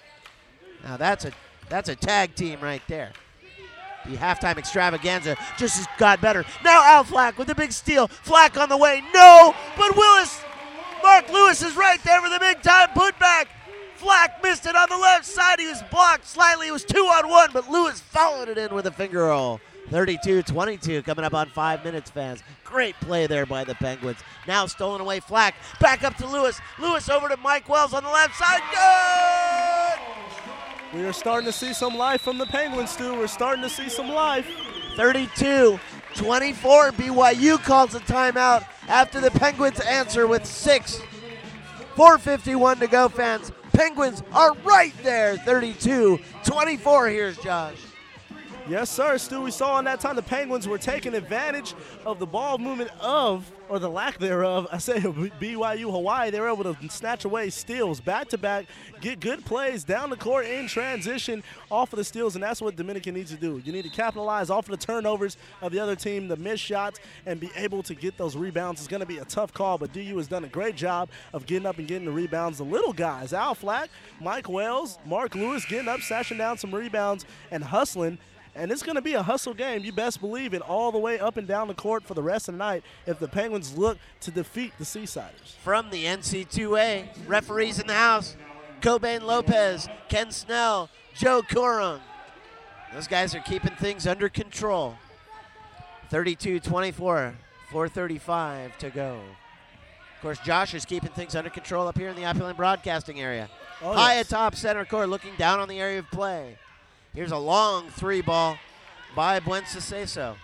Now that's a that's a tag team right there. The halftime extravaganza just got better. Now Al Flack with the big steal. Flack on the way. No, but Willis, Mark Lewis is right there for the big time putback. Flack missed it on the left side. He was blocked slightly. It was two on one, but Lewis followed it in with a finger roll. thirty-two twenty-two coming up on five minutes, fans. Great play there by the Penguins. Now stolen away Flack. Back up to Lewis. Lewis over to Mike Wells on the left side. Good! We are starting to see some life from the Penguins, Stu. We're starting to see some life. thirty-two twenty-four. B Y U calls a timeout after the Penguins answer with six. four fifty-one to go, fans. Penguins are right there. thirty-two twenty-four. Here's Josh. Yes, sir, Stu. We saw in that time the Penguins were taking advantage of the ball movement of, or the lack thereof, I say B Y U Hawaii. They were able to snatch away steals back-to-back, get good plays down the court in transition off of the steals, and that's what Dominican needs to do. You need to capitalize off of the turnovers of the other team, the missed shots, and be able to get those rebounds. It's going to be a tough call, but D U has done a great job of getting up and getting the rebounds. The little guys, Al Flack, Mike Wells, Mark Lewis, getting up, snatching down some rebounds, and hustling. And it's going to be a hustle game. You best believe it, all the way up and down the court for the rest of the night if the Penguins look to defeat the Seasiders. From the N C two A, referees in the house, Cobain Lopez, Ken Snell, Joe Corung. Those guys are keeping things under control. thirty-two twenty-four, four thirty-five to go. Of course, Josh is keeping things under control up here in the Opulent Broadcasting area. Oh, High yes. atop center court, looking down on the area of play. Here's a long three ball by Buensaceso.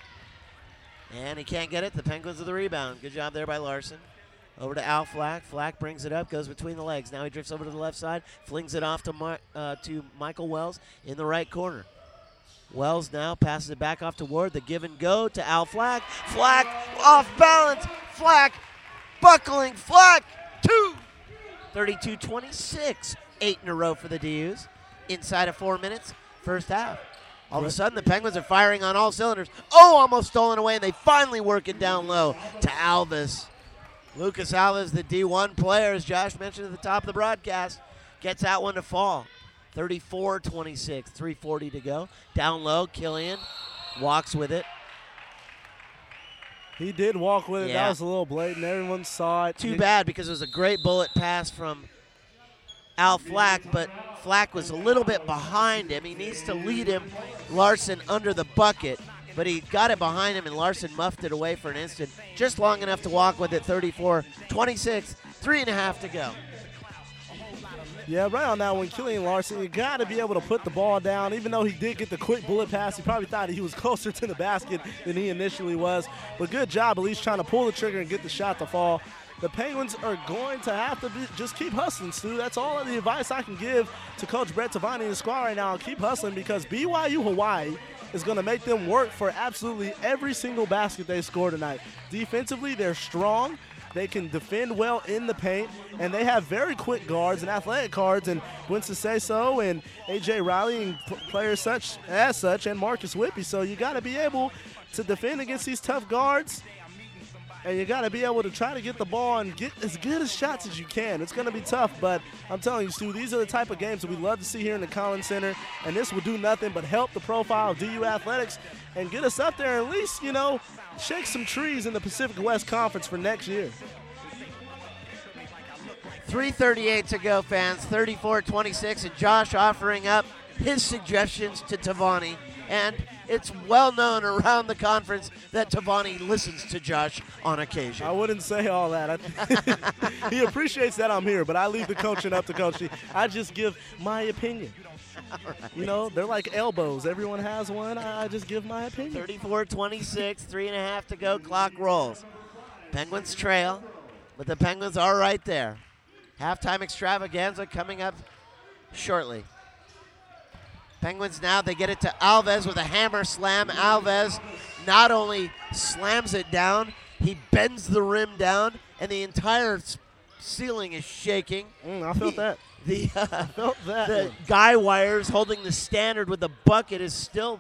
And he can't get it. The Penguins with the rebound. Good job there by Larson. Over to Al Flack. Flack brings it up, goes between the legs. Now he drifts over to the left side, flings it off to, Mar- uh, to Michael Wells in the right corner. Wells now passes it back off to Ward. The give and go to Al Flack. Flack off balance. Flack buckling. Flack two. thirty-two twenty-six. Eight in a row for the D Us. Inside of four minutes, first half. All of a sudden, the Penguins are firing on all cylinders. Oh, almost stolen away, and they finally work it down low to Alves. Lucas Alves, the D one player, as Josh mentioned at the top of the broadcast, gets that one to fall. thirty-four twenty-six, three forty to go. Down low, Killian walks with it. He did walk with it. Yeah. That was a little blatant. Everyone saw it. Too bad, because it was a great bullet pass from Al Flack, but Flack was a little bit behind him. He needs to lead him, Larson, under the bucket, but he got it behind him, and Larson muffed it away for an instant, just long enough to walk with it. thirty-four twenty-six, three and a half to go. Yeah, right on that one, Killian Larson, you got to be able to put the ball down. Even though he did get the quick bullet pass, he probably thought he was closer to the basket than he initially was. But good job at least trying to pull the trigger and get the shot to fall. The Penguins are going to have to be, just keep hustling, Stu. That's all of the advice I can give to Coach Brett Tavani and the squad right now. Keep hustling, because B Y U Hawaii is going to make them work for absolutely every single basket they score tonight. Defensively, they're strong. They can defend well in the paint, and they have very quick guards and athletic guards, and Winston Say-So and A J Riley and p- players such as such, and Marcus Whippy. So you got to be able to defend against these tough guards, and you got to be able to try to get the ball and get as good as shots as you can. It's going to be tough, but I'm telling you, Stu, these are the type of games that we love to see here in the Collins Center, and this will do nothing but help the profile of D U Athletics and get us up there and at least, you know, shake some trees in the Pacific West Conference for next year. three thirty-eight to go, fans. thirty-four twenty-six, and Josh offering up his suggestions to Tavani. And it's well known around the conference that Tavani listens to Josh on occasion. I wouldn't say all that. I, he appreciates that I'm here, but I leave the coaching up to Coach. I just give my opinion. Right. You know, they're like elbows. Everyone has one. I just give my opinion. thirty-four twenty-six, three and a half to go. Clock rolls. Penguins trail, but the Penguins are right there. Halftime extravaganza coming up shortly. Penguins now, they get it to Alves with a hammer slam. Alves not only slams it down, he bends the rim down, and the entire s- ceiling is shaking. Mm, I felt He- that. The, uh, I felt that. the one. guy wires holding the standard with the bucket is still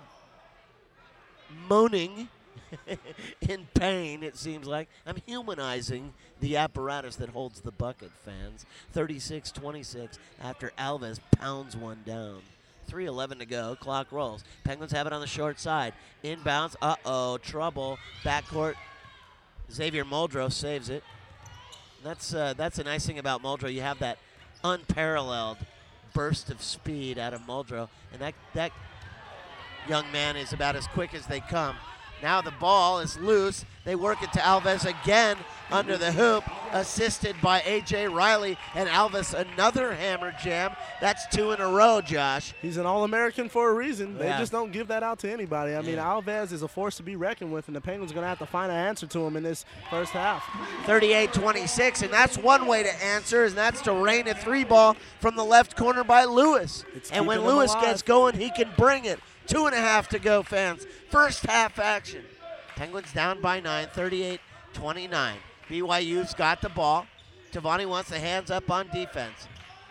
moaning in pain, it seems like. I'm humanizing the apparatus that holds the bucket, fans. thirty-six twenty-six after Alves pounds one down. three eleven to go. Clock rolls. Penguins have it on the short side. Inbounds. Uh-oh. Trouble. Backcourt. Xavier Muldrow saves it. That's uh, that's a nice thing about Muldrow. You have that unparalleled burst of speed out of Muldrow. And that, that young man is about as quick as they come. Now the ball is loose. They work it to Alves again under the hoop, assisted by A J Riley, and Alves another hammer jam. That's two in a row, Josh. He's an All-American for a reason. They Yeah. just don't give that out to anybody. I mean, Yeah. Alves is a force to be reckoned with, and the Penguins are going to have to find an answer to him in this first half. thirty-eight twenty-six, and that's one way to answer, and that's to rain a three ball from the left corner by Lewis. It's And when keeping them Lewis alive. gets going, he can bring it. Two and a half to go, fans. First half action. Penguins down by nine, thirty-eight twenty-nine. B Y U's got the ball. Tavani wants the hands up on defense.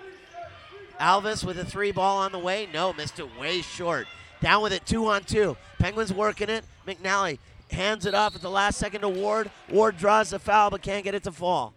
Alves with a three ball on the way. No, missed it way short. Down with it, two on two. Penguins working it. McNally hands it off at the last second to Ward. Ward draws the foul but can't get it to fall.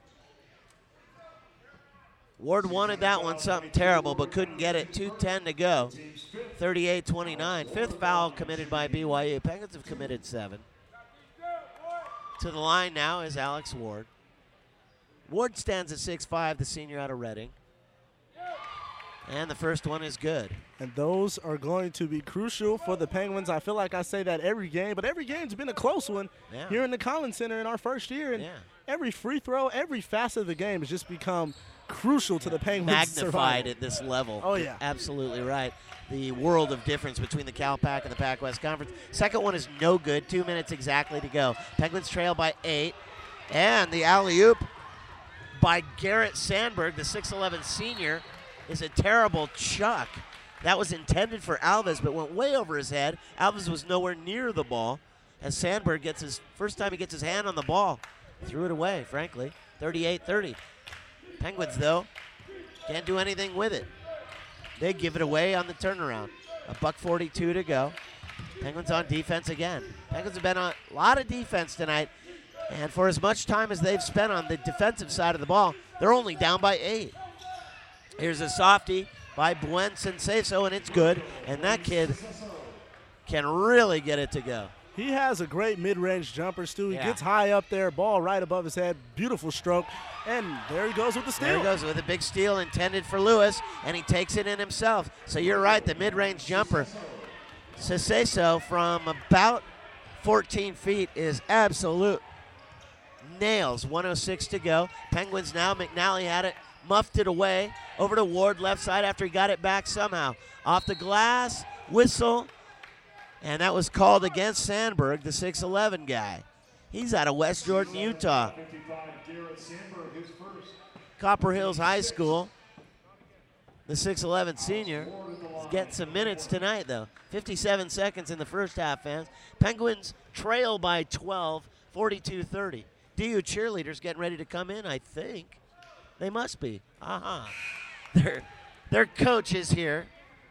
Ward wanted that one something terrible but couldn't get it. two ten to go. thirty-eight twenty-nine. Fifth foul committed by B Y U. Penguins have committed seven. To the line now is Alex Ward. Ward stands at six five, the senior out of Reading. And the first one is good. And those are going to be crucial for the Penguins. I feel like I say that every game, but every game's been a close one Yeah. here in the Collins Center in our first year. And Yeah. every free throw, every facet of the game has just become crucial to the Penguins' Magnified survival. at this level. Oh, yeah. Absolutely right. The world of difference between the Cal Pac and the Pac West Conference. Second one is no good. Two minutes exactly to go. Penguins trail by eight. And the alley-oop by Garrett Sandberg, the six eleven senior, is a terrible chuck. That was intended for Alves, but went way over his head. Alves was nowhere near the ball as Sandberg gets his first time he gets his hand on the ball. Threw it away, frankly. thirty-eight thirty. Penguins, though, can't do anything with it. They give it away on the turnaround. A buck forty-two to go. Penguins on defense again. Penguins have been on a lot of defense tonight, and for as much time as they've spent on the defensive side of the ball, they're only down by eight. Here's a softie by Buen Sensaso, and it's good, and that kid can really get it to go. He has a great mid-range jumper, Stu. He Yeah. gets high up there, ball right above his head. Beautiful stroke. And there he goes with the steal. There he goes with a big steal intended for Lewis, and he takes it in himself. So you're right, the mid-range jumper. Sensaso from about fourteen feet is absolute nails. one oh six to go. Penguins now. McNally had it, muffed it away. Over to Ward, left side after he got it back somehow. Off the glass, whistle. And that was called against Sandberg, the six eleven guy. He's out of West Jordan, Utah. Copper Hills High School. The six eleven senior is getting some minutes tonight, though. fifty-seven seconds in the first half, fans. Penguins trail by twelve, forty-two thirty. D U cheerleaders getting ready to come in, I think. They must be. Aha. Their, their coach is here.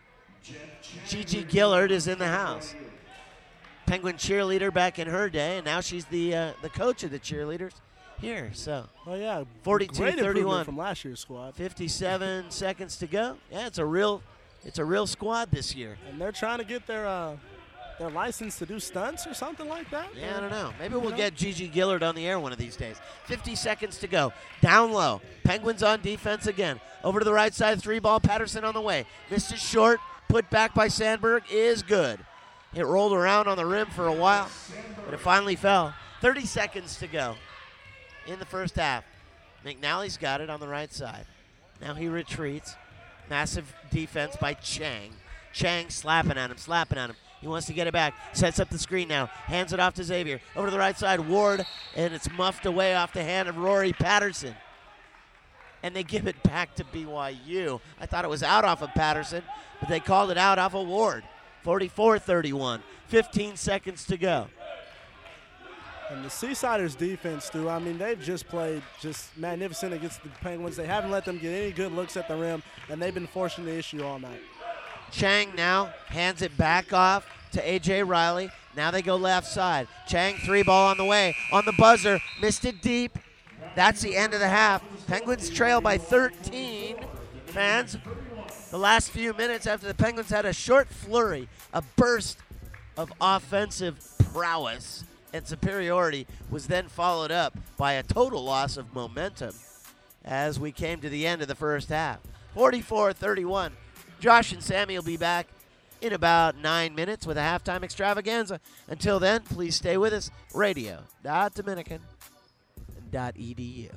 Gigi Gillard is in the house. Penguin cheerleader back in her day, and now she's the uh, the coach of the cheerleaders here. So Oh, yeah. forty-two Great improvement thirty-one. from last year's squad. fifty-seven seconds to go. Yeah, it's a real it's a real squad this year. And they're trying to get their uh, their license to do stunts or something like that. Yeah, I don't know. Maybe we'll know? get Gigi Gillard on the air one of these days. fifty seconds to go. Down low. Penguins on defense again. Over to the right side. Three ball. Patterson on the way. Missed it short. Put back by Sandberg is good. It rolled around on the rim for a while, but it finally fell. thirty seconds to go in the first half. McNally's got it on the right side. Now he retreats. Massive defense by Chang. Chang slapping at him, slapping at him. He wants to get it back. Sets up the screen now. Hands it off to Xavier. Over to the right side, Ward, and it's muffed away off the hand of Rory Patterson. And they give it back to B Y U. I thought it was out off of Patterson, but they called it out off of Ward. forty-four thirty-one. fifteen seconds to go. And the Seasiders defense, Stu, I mean, they've just played just magnificent against the Penguins. They haven't let them get any good looks at the rim, and they've been forcing the issue all night. Chang now hands it back off to A J Riley. Now they go left side. Chang, three ball on the way. On the buzzer, missed it deep. That's the end of the half. Penguins trail by thirteen. Fans, the last few minutes after the Penguins had a short flurry, a burst of offensive prowess and superiority was then followed up by a total loss of momentum as we came to the end of the first half. forty-four thirty-one. Josh and Sammy will be back in about nine minutes with a halftime extravaganza. Until then, please stay with us. Radio dot Dominican dot E D U.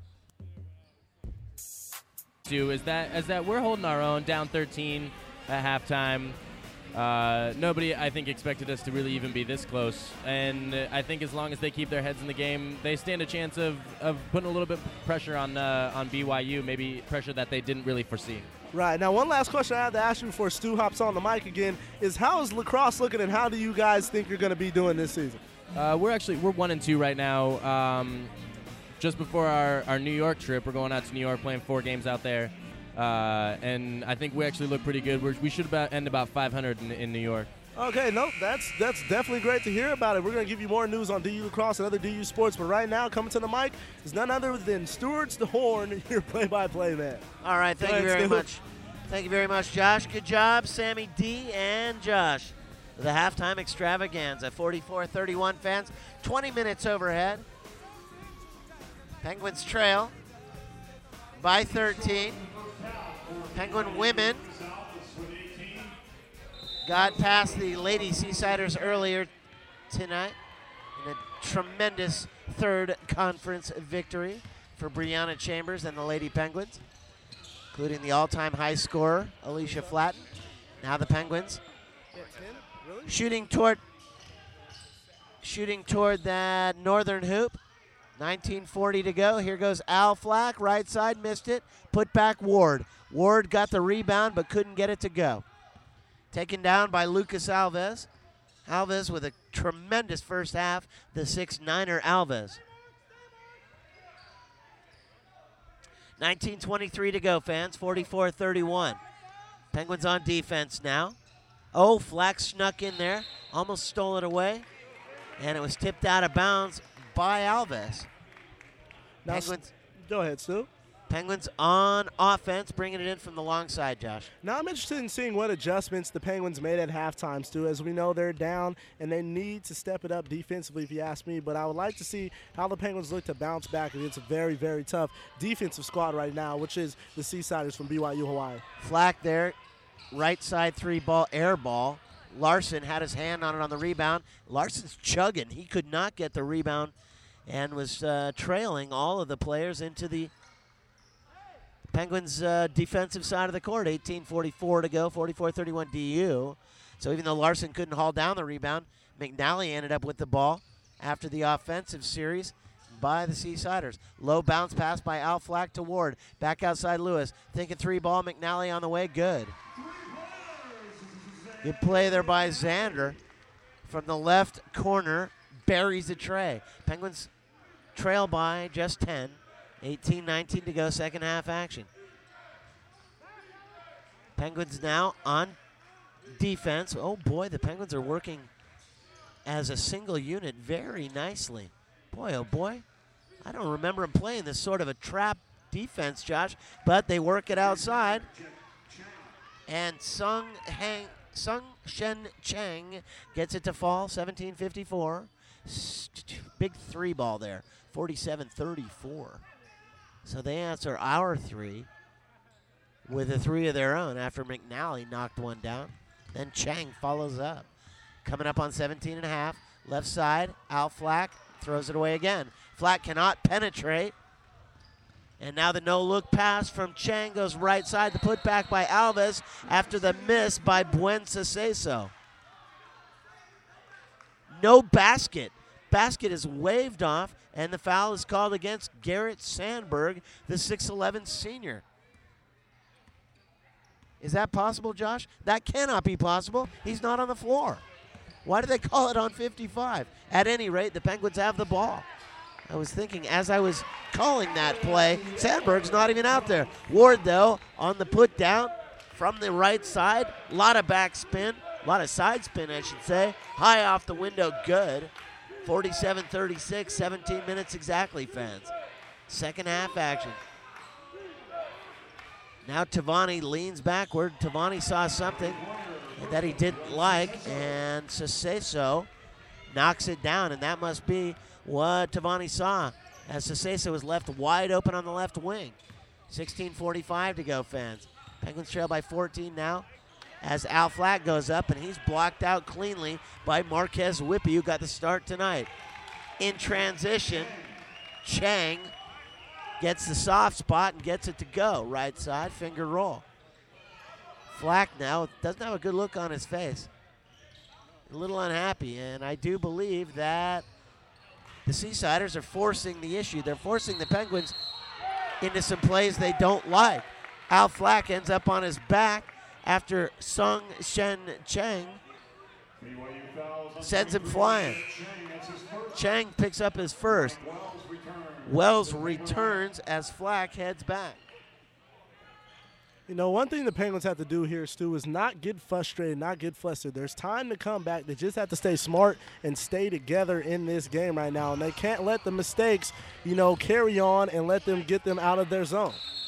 Do is that is that we're holding our own, down thirteen at halftime. Uh, nobody, I think, expected us to really even be this close, and uh, I think as long as they keep their heads in the game, they stand a chance of, of putting a little bit of pressure on uh, on B Y U, maybe pressure that they didn't really foresee. Right. Now, one last question I have to ask you before Stu hops on the mic again is how is lacrosse looking, and how do you guys think you're going to be doing this season? Uh, we're actually we're one and two right now. Um, just before our, our New York trip, we're going out to New York, playing four games out there. Uh, and I think we actually look pretty good. We're, we should about end about five hundred in, in New York. Okay, no, that's that's definitely great to hear about it. We're going to give you more news on D U Lacrosse and other D U sports, but right now, coming to the mic is none other than Stewart's the Horn, your play-by-play man. All right, thank Go you ahead, very Stu. much. Thank you very much, Josh. Good job, Sammy D and Josh. The halftime extravaganza, forty-four thirty-one fans, twenty minutes overhead. Penguins trail by thirteen. Penguin women got past the Lady Seasiders earlier tonight in a tremendous third conference victory for Brianna Chambers and the Lady Penguins, including the all-time high scorer, Alicia Flatten. Now the Penguins Really? shooting toward shooting toward that northern hoop. nineteen forty to go. Here goes Al Flack, right side, missed it. Put back Ward. Ward got the rebound but couldn't get it to go. taken down by Lucas Alves. Alves with a tremendous first half, the six niner Alves. nineteen twenty-three to go, fans, forty-four thirty-one. Penguins on defense now. Oh, Flack snuck in there, almost stole it away, and it was tipped out of bounds by Alves. Now, Penguins, go ahead, Stu. Penguins on offense, bringing it in from the long side, Josh. Now I'm interested in seeing what adjustments the Penguins made at halftime, Stu. As we know, they're down, and they need to step it up defensively, if you ask me. But I would like to see how the Penguins look to bounce back against a very, very tough defensive squad right now, which is the Seasiders from B Y U Hawaii. Flack there, right side three ball, air ball. Larson had his hand on it on the rebound. Larson's chugging. He could not get the rebound and was uh, trailing all of the players into the Penguins' uh, defensive side of the court. eighteen forty-four to go, forty-four thirty-one D U. So even though Larson couldn't haul down the rebound, McNally ended up with the ball after the offensive series by the Seasiders. Low bounce pass by Al Flack to Ward. Back outside Lewis. Thinking three ball, McNally on the way. Good. Good play there by Xander. From the left corner, buries the tray. Penguins trail by just ten. eighteen nineteen to go, second half action. Penguins now on defense. Oh boy, the Penguins are working as a single unit very nicely. Boy, oh boy. I don't remember them playing this sort of a trap defense, Josh, but they work it outside. And Sung Hang Sung Shen Chang gets it to fall, seventeen fifty-four. Big three ball there, forty-seven thirty-four. So they answer our three with a three of their own after McNally knocked one down. Then Chang follows up. Coming up on seventeen and a half, left side, Al Flack throws it away again. Flack cannot penetrate. And now the no-look pass from Chang goes right side. The putback by Alves after the miss by Buen Ceseso. No basket. Basket is waved off, and the foul is called against Garrett Sandberg, the six eleven senior. Is that possible, Josh? That cannot be possible. He's not on the floor. Why do they call it on fifty-five? At any rate, the Penguins have the ball. I was thinking as I was calling that play, Sandberg's not even out there. Ward, though, on the put down from the right side. A lot of back spin, a lot of side spin, I should say. High off the window, good. forty-seven thirty-six, seventeen minutes exactly, fans. Second half action. Now Tavani leans backward. Tavani saw something that he didn't like, and Ceseso knocks it down, and that must be what Tavani saw, as Ceseso was left wide open on the left wing. sixteen forty-five to go, fans. Penguins trail by fourteen now as Al Flack goes up, and he's blocked out cleanly by Marquez Whippy, who got the start tonight. In transition, Chang gets the soft spot and gets it to go. Right side, finger roll. Flack now doesn't have a good look on his face. A little unhappy, and I do believe that the Seasiders are forcing the issue. They're forcing the Penguins into some plays they don't like. Al Flack ends up on his back after Sung Shen Chang sends him flying. Chang picks up his first. Wells returns as Flack heads back. You know, one thing the Penguins have to do here, Stu, is not get frustrated, not get flustered. There's time to come back. They just have to stay smart and stay together in this game right now. And they can't let the mistakes, you know, carry on and let them get them out of their zone.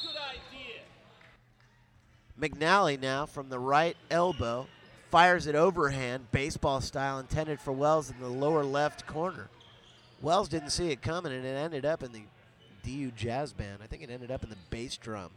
McNally now from the right elbow fires it overhand, baseball style, intended for Wells in the lower left corner. Wells didn't see it coming, and it ended up in the D U Jazz Band. I think it ended up in the bass drum.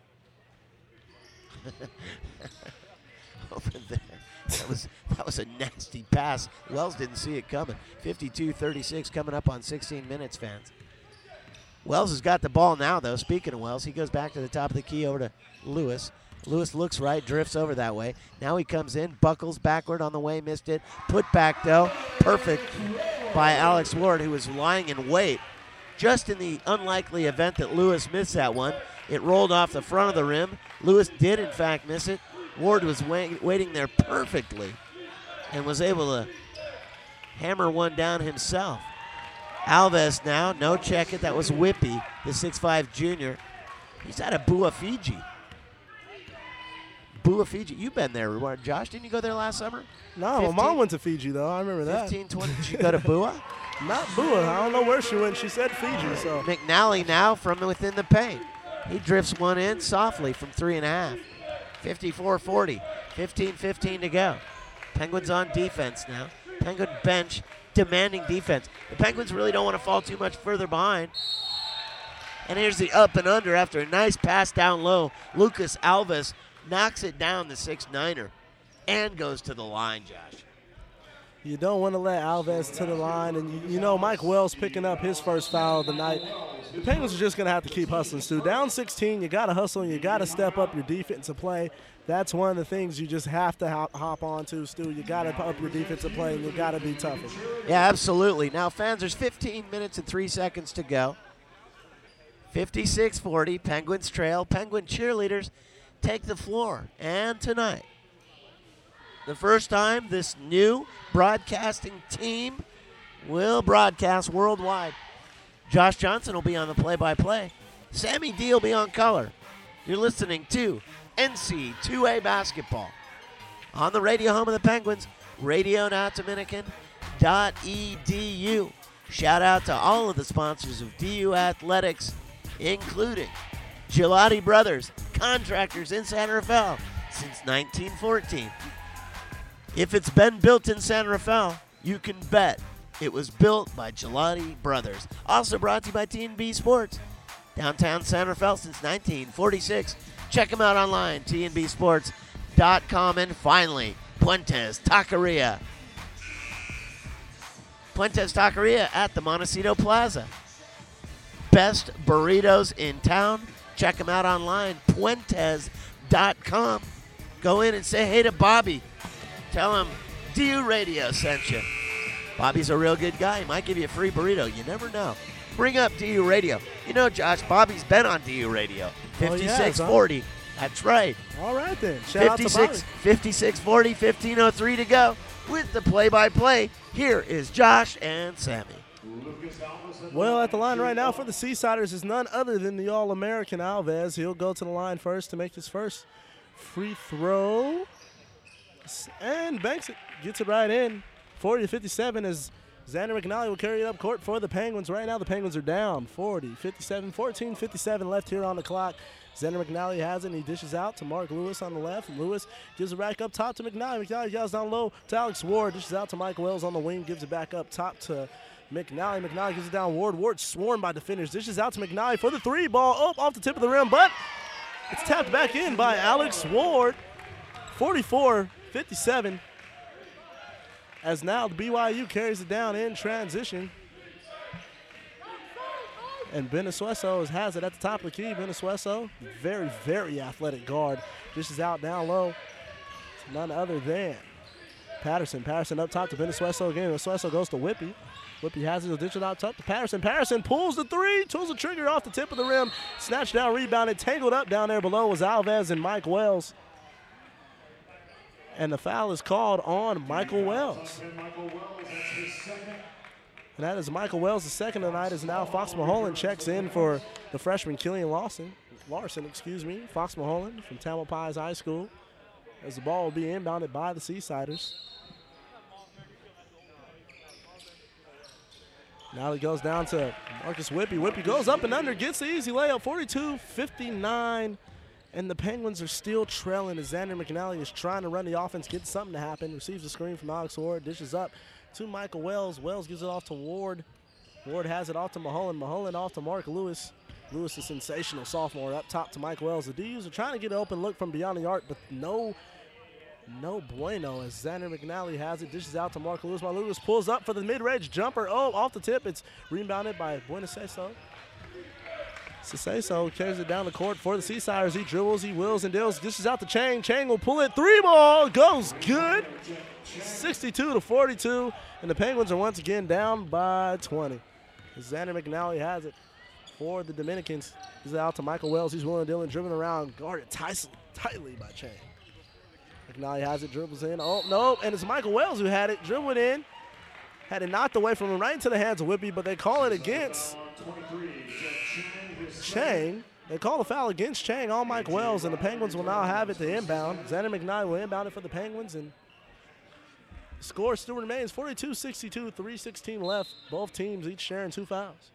Over there. That was that was a nasty pass. Wells didn't see it coming. fifty-two thirty-six coming up on sixteen minutes, fans. Wells has got the ball now, though. Speaking of Wells, he goes back to the top of the key over to Lewis. Lewis looks right, drifts over that way. Now he comes in, buckles backward on the way, missed it. Put back, though. Perfect by Alex Ward, who was lying in wait. Just in the unlikely event that Lewis missed that one, it rolled off the front of the rim. Lewis did, in fact, miss it. Ward was wait, waiting there perfectly and was able to hammer one down himself. Alves now, no check it. That was Whippy, the six five junior. He's out of Bua, Fiji. Bua, Fiji. You've been there, Josh. Didn't you go there last summer? No, my mom went to Fiji, though. I remember that. fifteen, twenty. Did you go to Bua? Not Bua. I don't know where she went. She said Fiji, so. McNally now from within the paint. He drifts one in softly from three and a half. fifty-four forty. fifteen fifteen to go. Penguins on defense now. Penguin bench demanding defense. The Penguins really don't want to fall too much further behind. And here's the up and under after a nice pass down low. Lucas Alves knocks it down, the six niner, and goes to the line, Josh. You don't want to let Alves to the line. And, you, you know, Mike Wells picking up his first foul of the night. The Penguins are just going to have to keep hustling, Stu. Down sixteen, you got to hustle and you got to step up your defensive play. That's one of the things you just have to hop, hop on to, Stu. You got to up your defensive play and you got to be tougher. Yeah, absolutely. Now, fans, there's fifteen minutes and three seconds to go. fifty-six forty, Penguins trail. Penguin cheerleaders take the floor. And tonight, the first time this new broadcasting team will broadcast worldwide. Josh Johnson will be on the play-by-play. Sammy D will be on color. You're listening to N C two A basketball on the radio home of the Penguins, radio dot dominican dot e d u. Shout out to all of the sponsors of D U Athletics, including Gelati Brothers, contractors in San Rafael since nineteen fourteen. If it's been built in San Rafael, you can bet it was built by Gelati Brothers. Also brought to you by T N B Sports. Downtown San Rafael since nineteen forty-six. Check them out online, T N B sports dot com. And finally, Puentes Taqueria. Puentes Taqueria at the Montecito Plaza. Best burritos in town. Check them out online, Puentes dot com. Go in and say hey to Bobby. Tell him D U Radio sent you. Bobby's a real good guy. He might give you a free burrito. You never know. Bring up D U Radio. You know, Josh, Bobby's been on D U Radio. fifty-six forty. That's right. All right, then. Shout out to Bobby. fifty-six forty, fifteen oh three to go. With the play-by-play, here is Josh and Sammy. Well, at the line right now for the Seasiders is none other than the All-American Alves. He'll go to the line first to make his first free throw. And banks it. Gets it right in. forty to fifty-seven as Xander McNally will carry it up court for the Penguins. Right now the Penguins are down forty fifty-seven, fourteen fifty-seven left here on the clock. Xander McNally has it and he dishes out to Mark Lewis on the left. Lewis gives it back up top to McNally. McNally yells down low to Alex Ward. Dishes out to Mike Wells on the wing. Gives it back up top to McNally. McNally gives it down Ward. Ward swarmed by defenders. Dishes out to McNally for the three ball. Up off the tip of the rim, but it's tapped back in by Alex Ward. forty-four fifty-seven. As now the B Y U carries it down in transition. And Benesueso has it at the top of the key. Benesueso, very, very athletic guard. Dishes out down low. It's none other than Patterson. Patterson up top to Benesueso again. Benesueso goes to Whippy. Whippy has it, dish it out top to Patterson. Patterson pulls the three, pulls the trigger off the tip of the rim. Snatched down, rebounded, tangled up down there below was Alves and Mike Wells. And the foul is called on Michael Wells. And that is Michael Wells. The second tonight is now Fox Mulholland checks in for the freshman Killian Lawson. Larson, excuse me. Fox Mulholland from Tamalpais High School. As the ball will be inbounded by the Seasiders. Now it goes down to Marcus Whippy. Whippy goes up and under, gets the easy layup, forty-two fifty-nine. And the Penguins are still trailing as Xander McNally is trying to run the offense, get something to happen. Receives the screen from Alex Ward, dishes up to Michael Wells. Wells gives it off to Ward. Ward has it off to Mulholland. Mulholland off to Mark Lewis. Lewis, a sensational sophomore, up top to Mike Wells. The D Us are trying to get an open look from beyond the arc, but no, no bueno as Xander McNally has it. Dishes out to Mark Lewis. Mark Lewis pulls up for the mid-range jumper. Oh, off the tip. It's rebounded by Buenaceso. Ceseso carries it down the court for the Seasiders. He dribbles, he wills and deals. Dishes out to Chang. Chang will pull it. Three ball goes good. sixty-two to forty-two. And the Penguins are once again down by twenty. Xander McNally has it for the Dominicans. He's out to Michael Wells. He's willing to deal and driven around. Guarded tightly by Chang. McNally has it, dribbles in. Oh, no, and it's Michael Wells who had it, dribbled in. Had it knocked away from him right into the hands of Whippy, but they call it against Chang. They call the foul against Chang on Mike Wells, and the Penguins will now have it to inbound. Xander McKnight will inbound it for the Penguins, and score still remains forty-two sixty-two, three sixteen left. Both teams each sharing two fouls.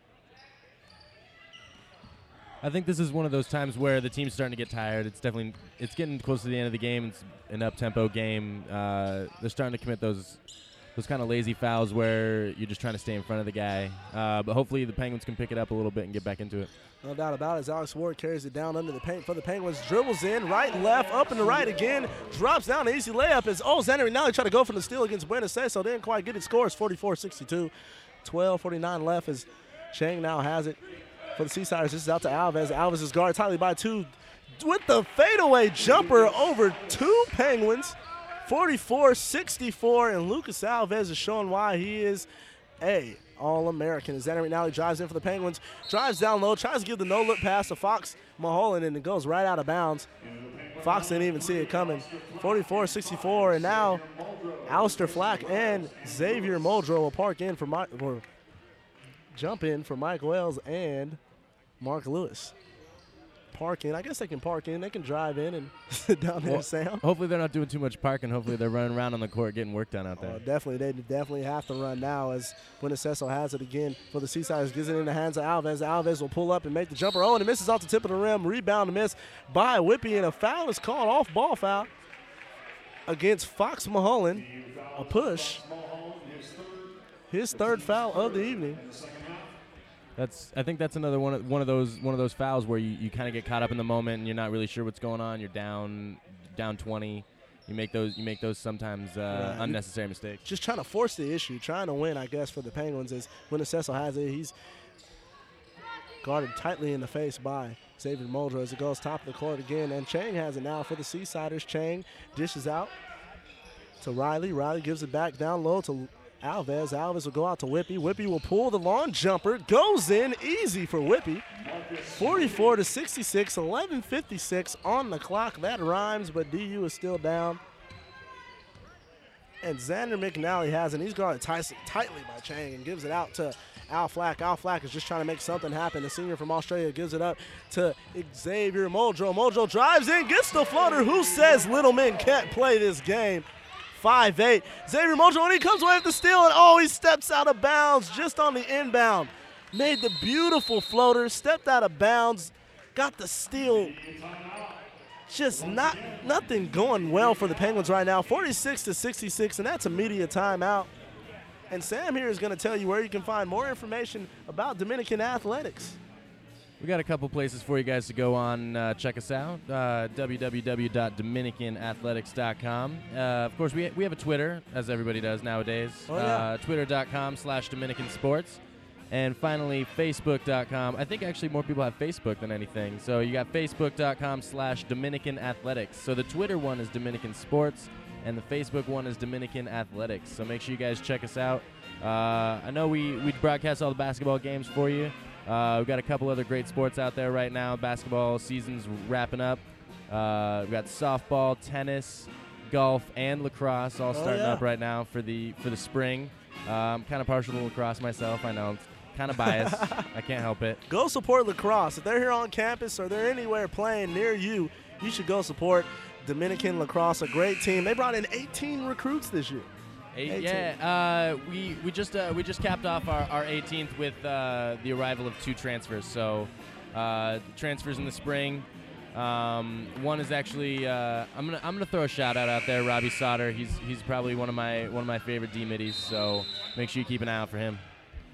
I think this is one of those times where the team's starting to get tired. It's definitely it's getting close to the end of the game. It's an up-tempo game. Uh, they're starting to commit those those kind of lazy fouls where you're just trying to stay in front of the guy. Uh, but hopefully the Penguins can pick it up a little bit and get back into it. No doubt about it, as Alex Ward carries it down under the paint for the Penguins. Dribbles in, right, left, up and the right again. Drops down, an easy layup. As oh, Xander McNally tried to go for the steal against Buenos Aires, so didn't quite get it. Scores forty-four sixty-two. twelve forty-nine left as Chang now has it for the Seasiders. This is out to Alves. Alves is guarded tightly by two with the fadeaway jumper over two Penguins. forty-four sixty-four, and Lucas Alves is showing why he is a All-American. As Xander McNally drives in for the Penguins, drives down low, tries to give the no-look pass to Fox Mulholland, and it goes right out of bounds. Fox didn't even see it coming. forty-four sixty-four, and now Alistair Flack and Xavier Muldrow will park in for Mike, or jump in for Mike Wells and Mark Lewis. Park in. I guess they can park in. They can drive in and sit down there, Well, Sam. Hopefully they're not doing too much parking. Hopefully they're running around on the court getting work done out there. Oh, definitely. They definitely have to run now as Buenaceso has it again for the Seasiders. Gives it in the hands of Alves. Alves will pull up and make the jumper. Oh, and it misses off the tip of the rim. Rebound and miss by Whippy, and a foul is called, off ball foul against Fox Mulholland. A push. His third foul of the evening. That's. I think that's another one of one of those one of those fouls where you, you kind of get caught up in the moment and you're not really sure what's going on. You're down down twenty. You make those you make those sometimes uh, Yeah. unnecessary mistakes. Just trying to force the issue, trying to win, I guess, for the Penguins as Buenaceso has it. He's guarded tightly in the face by Xavier Muldrow as it goes top of the court again. And Chang has it now for the Seasiders. Chang dishes out to Riley. Riley gives it back down low to Alves. Alves will go out to Whippy. Whippy will pull the long jumper. Goes in easy for Whippy. forty-four to sixty-six, eleven fifty-six on the clock. That rhymes, but D U is still down. And Xander McNally has it. He's guarded tightly by Chang and gives it out to Al Flack. Al Flack is just trying to make something happen. The senior from Australia gives it up to Xavier Muldrow. Muldrow drives in, gets the floater. Who says little men can't play this game? five eight. Xavier Muldrow, and he comes away with the steal, and oh, he steps out of bounds just on the inbound. Made the beautiful floater, stepped out of bounds, got the steal. Just not nothing going well for the Penguins right now. forty-six to sixty-six, and that's a media timeout. And Sam here is going to tell you where you can find more information about Dominican athletics. We got a couple places for you guys to go on. Uh, check us out, uh, w w w dot dominican athletics dot com. Uh, of course, we, we have a Twitter, as everybody does nowadays. Oh, yeah. uh, twitter dot com slash Dominican Sports. And finally, facebook dot com. I think actually more people have Facebook than anything. So you got facebook dot com slash Dominican Athletics. So the Twitter one is Dominican Sports, and the Facebook one is Dominican Athletics. So make sure you guys check us out. Uh, I know we, we broadcast all the basketball games for you. Uh, we've got a couple other great sports out there right now. Basketball season's wrapping up. Uh, we've got softball, tennis, golf, and lacrosse all Oh, starting yeah. up right now for the for the spring. Uh, I'm kind of partial to lacrosse myself. I know, kind of biased. I can't help it. Go support lacrosse. If they're here on campus or they're anywhere playing near you, you should go support Dominican Lacrosse, a great team. They brought in eighteen recruits this year. Eight, eighteen. yeah, uh, we we just uh, we just capped off our, our eighteenth with uh, the arrival of two transfers. So uh, transfers in the spring. Um, one is actually uh, I'm gonna I'm gonna throw a shout out out there. Robbie Sauter. He's he's probably one of my one of my favorite D middies. So make sure you keep an eye out for him.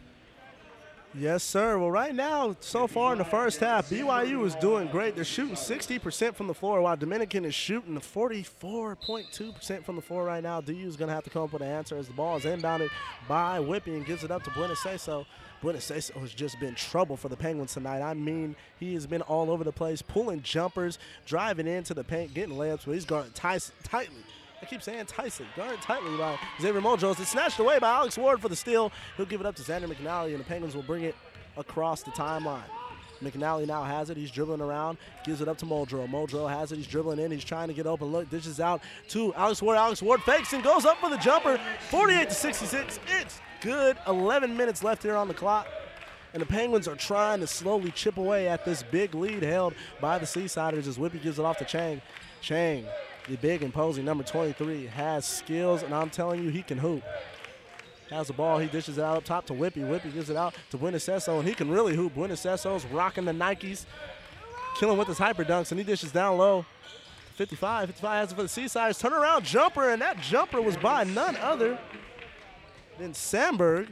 Yes, sir. Well, right now, so far in the first half, B Y U is doing great. They're shooting sixty percent from the floor, while Dominican is shooting forty-four point two percent from the floor right now. D U is going to have to come up with an answer as the ball is inbounded by Whippy and gives it up to Buenaceso. Buenaceso has just been trouble for the Penguins tonight. I mean, he has been all over the place, pulling jumpers, driving into the paint, getting layups, but he's guarded tight, tightly. I keep saying tightly, guarded tightly by Xavier Muldrow. It's snatched away by Alex Ward for the steal. He'll give it up to Xander McNally, and the Penguins will bring it across the timeline. McNally now has it. He's dribbling around, gives it up to Muldrow. Muldrow has it. He's dribbling in. He's trying to get open. Look, dishes out to Alex Ward. Alex Ward fakes and goes up for the jumper. forty-eight to sixty-six. It's good. eleven minutes left here on the clock. And the Penguins are trying to slowly chip away at this big lead held by the Seasiders as Whippy gives it off to Chang. Chang, the big imposing number twenty-three, has skills, and I'm telling you, he can hoop. Has the ball, he dishes it out up top to Whippy. Whippy gives it out to Buenaceso, and he can really hoop. Buenaceso's rocking the Nikes, killing with his hyper dunks, and he dishes down low. fifty-five, fifty-five has it for the Seasiders. Turnaround jumper, and that jumper was by none other than Sandberg.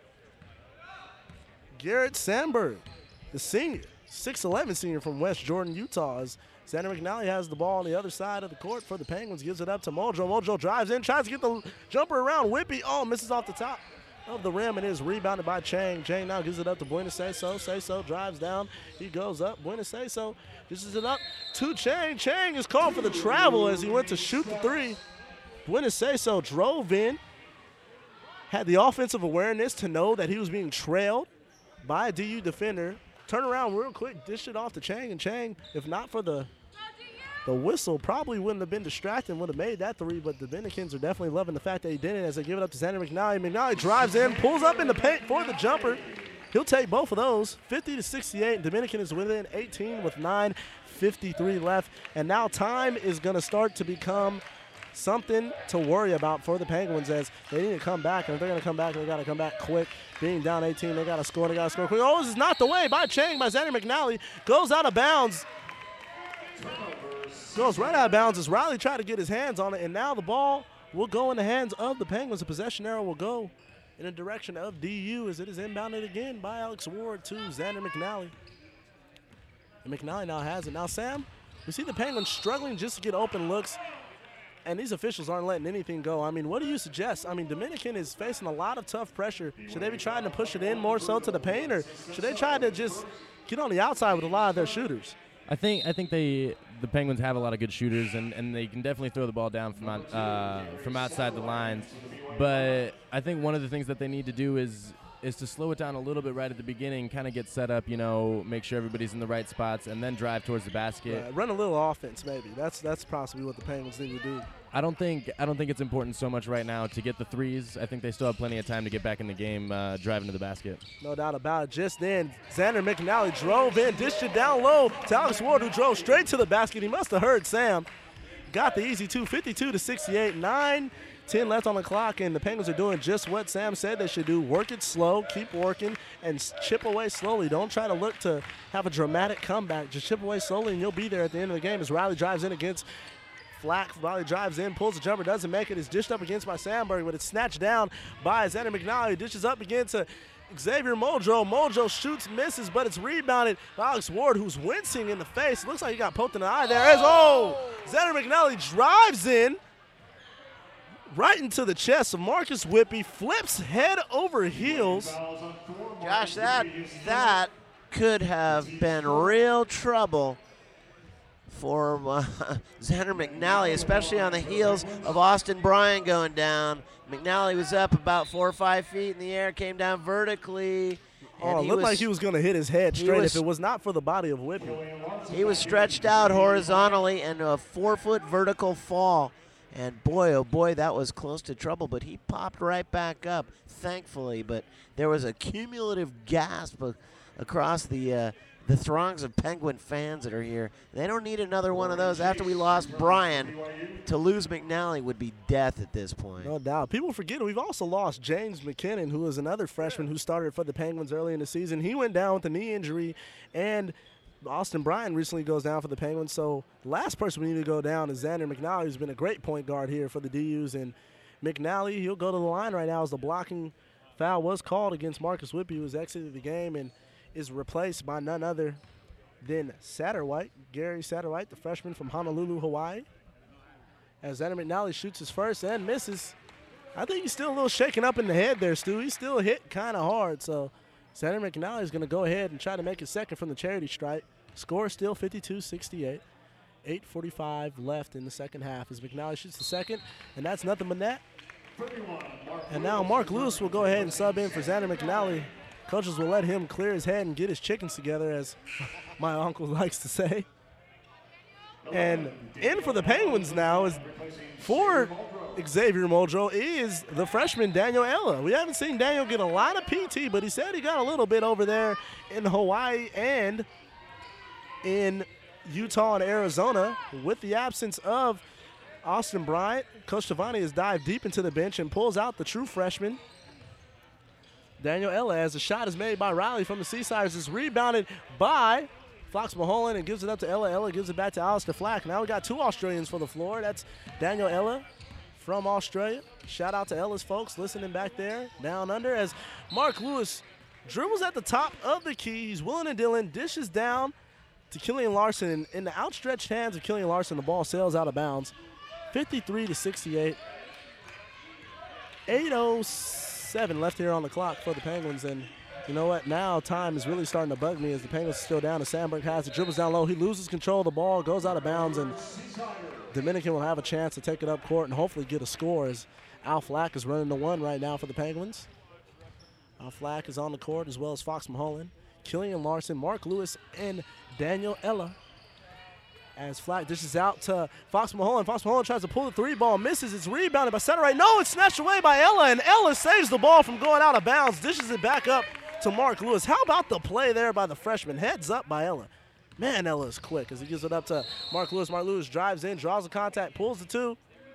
Garrett Sandberg, the senior, six eleven senior from West Jordan, Utah. As Xander McNally has the ball on the other side of the court for the Penguins, gives it up to Muldrow. Muldrow drives in, tries to get the jumper around Whippy. Oh, misses off the top of the rim, and is rebounded by Chang. Chang now gives it up to Buenaceso. Seso drives down. He goes up. Buenaceso dishes it up to Chang. Chang is called for the travel as he went to shoot the three. Buenaceso drove in, had the offensive awareness to know that he was being trailed by a D U defender. Turn around real quick, dish it off to Chang, and Chang, if not for the the whistle, probably wouldn't have been distracted and would have made that three, but the Dominicans are definitely loving the fact that he didn't as they give it up to Xander McNally. McNally drives in, pulls up in the paint for the jumper. He'll take both of those, fifty to sixty-eight. Dominican is within eighteen with nine fifty-three left, and now time is going to start to become something to worry about for the Penguins as they need to come back, and if they're going to come back, they got to come back quick. Being down eighteen, they got to score, they got to score quick. Oh, this is not the way by Chang, by Xander McNally. Goes out of bounds. Goes right out of bounds as Riley tried to get his hands on it, and now the ball will go in the hands of the Penguins. The possession arrow will go in the direction of D U as it is inbounded again by Alex Ward to Xander McNally. And McNally now has it. Now, Sam, we see the Penguins struggling just to get open looks, and these officials aren't letting anything go. I mean, what do you suggest? I mean, Dominican is facing a lot of tough pressure. Should they be trying to push it in more so to the paint, or should they try to just get on the outside with a lot of their shooters? I think I think they the Penguins have a lot of good shooters, and, and they can definitely throw the ball down from out, uh, from outside the lines. But I think one of the things that they need to do is is to slow it down a little bit right at the beginning, kind of get set up, you know, make sure everybody's in the right spots, and then drive towards the basket. Right, run a little offense, maybe. That's that's possibly what the Penguins need to do. I don't think I don't think it's important so much right now to get the threes. I think they still have plenty of time to get back in the game, uh, driving to the basket. No doubt about it. Just then, Xander McNally drove in, dished it down low to Alex Ward, who drove straight to the basket. He must have heard Sam. Got the easy two, fifty-two to sixty-eight. nine ten left on the clock, and the Penguins are doing just what Sam said they should do. Work it slow, keep working, and chip away slowly. Don't try to look to have a dramatic comeback. Just chip away slowly, and you'll be there at the end of the game as Riley drives in against Flack. Riley drives in, pulls the jumper, doesn't make it. It's dished up against by Sandberg, but it's snatched down by Xander McNally. Dishes up again to Xavier Muldrow. Muldrow shoots, misses, but it's rebounded by Alex Ward, who's wincing in the face. Looks like he got poked in the eye there. As, oh, Xander McNally drives in right into the chest of Marcus Whippy, flips head over heels. Josh, that that could have been real trouble for uh, Xander McNally, especially on the heels of Austin Bryan going down. McNally was up about four or five feet in the air, came down vertically. Oh, it looked was, like he was going to hit his head straight was, if it was not for the body of Whippy. He was stretched out horizontally and a four-foot vertical fall. And boy, oh boy, that was close to trouble, but he popped right back up, thankfully. But there was a cumulative gasp a- across the uh, the throngs of Penguin fans that are here. They don't need another one of those. After we lost Bryan, to lose McNally would be death at this point. No doubt. People forget we've also lost James McKinnon, who is another freshman who started for the Penguins early in the season. He went down with a knee injury, and Austin Bryan recently goes down for the Penguins. So the last person we need to go down is Xander McNally, who's been a great point guard here for the D Us. And McNally, he'll go to the line right now as the blocking foul was called against Marcus Whippy, who has exited the game and is replaced by none other than Satterwhite, Gary Satterwhite, the freshman from Honolulu, Hawaii. As Xander McNally shoots his first and misses. I think he's still a little shaken up in the head there, Stu. He's still hit kind of hard. So Xander McNally is going to go ahead and try to make his second from the charity stripe. Score still fifty-two sixty-eight. eight forty-five left in the second half as McNally shoots the second, and that's nothing but net. And now Mark Lewis will go ahead and sub in for Xander McNally. coaches will let him clear his head and get his chickens together, as my uncle likes to say. And in for the Penguins now is for Xavier Muldrow is the freshman Daniel Ella. We haven't seen Daniel get a lot of P T, but he said he got a little bit over there in Hawaii and in Utah and Arizona. With the absence of Austin Bryant, Coach Stevani has dived deep into the bench and pulls out the true freshman Daniel Ella, as the shot is made by Riley from the Seasiders. It's rebounded by Fox Maholan and gives it up to Ella. Ella gives it back to Alistair Flack. Now we got two Australians for the floor. That's Daniel Ella from Australia. Shout out to Ella's folks listening back there down under, as Mark Lewis dribbles at the top of the key. He's willing and dealing, dishes down to Killian Larson. And in the outstretched hands of Killian Larson, the ball sails out of bounds. fifty-three to sixty-eight. eight oh seven left here on the clock for the Penguins. And you know what? Now time is really starting to bug me, as the Penguins are still down. And Sandberg has it, dribbles down low. He loses control of the ball, goes out of bounds, and Dominican will have a chance to take it up court and hopefully get a score, as Al Flack is running the one right now for the Penguins. Al Flack is on the court, as well as Fox Maholan, Killian Larson, Mark Lewis, and Daniel Ella. As Flack dishes out to Fox Maholan. Fox Maholan tries to pull the three ball, misses. It's rebounded by Satterwhite. No, it's snatched away by Ella, and Ella saves the ball from going out of bounds, dishes it back up to Mark Lewis. How about the play there by the freshman? Heads up by Ella. Man, Ella is quick as he gives it up to Mark Lewis. Mark Lewis drives in, draws the contact, pulls the two.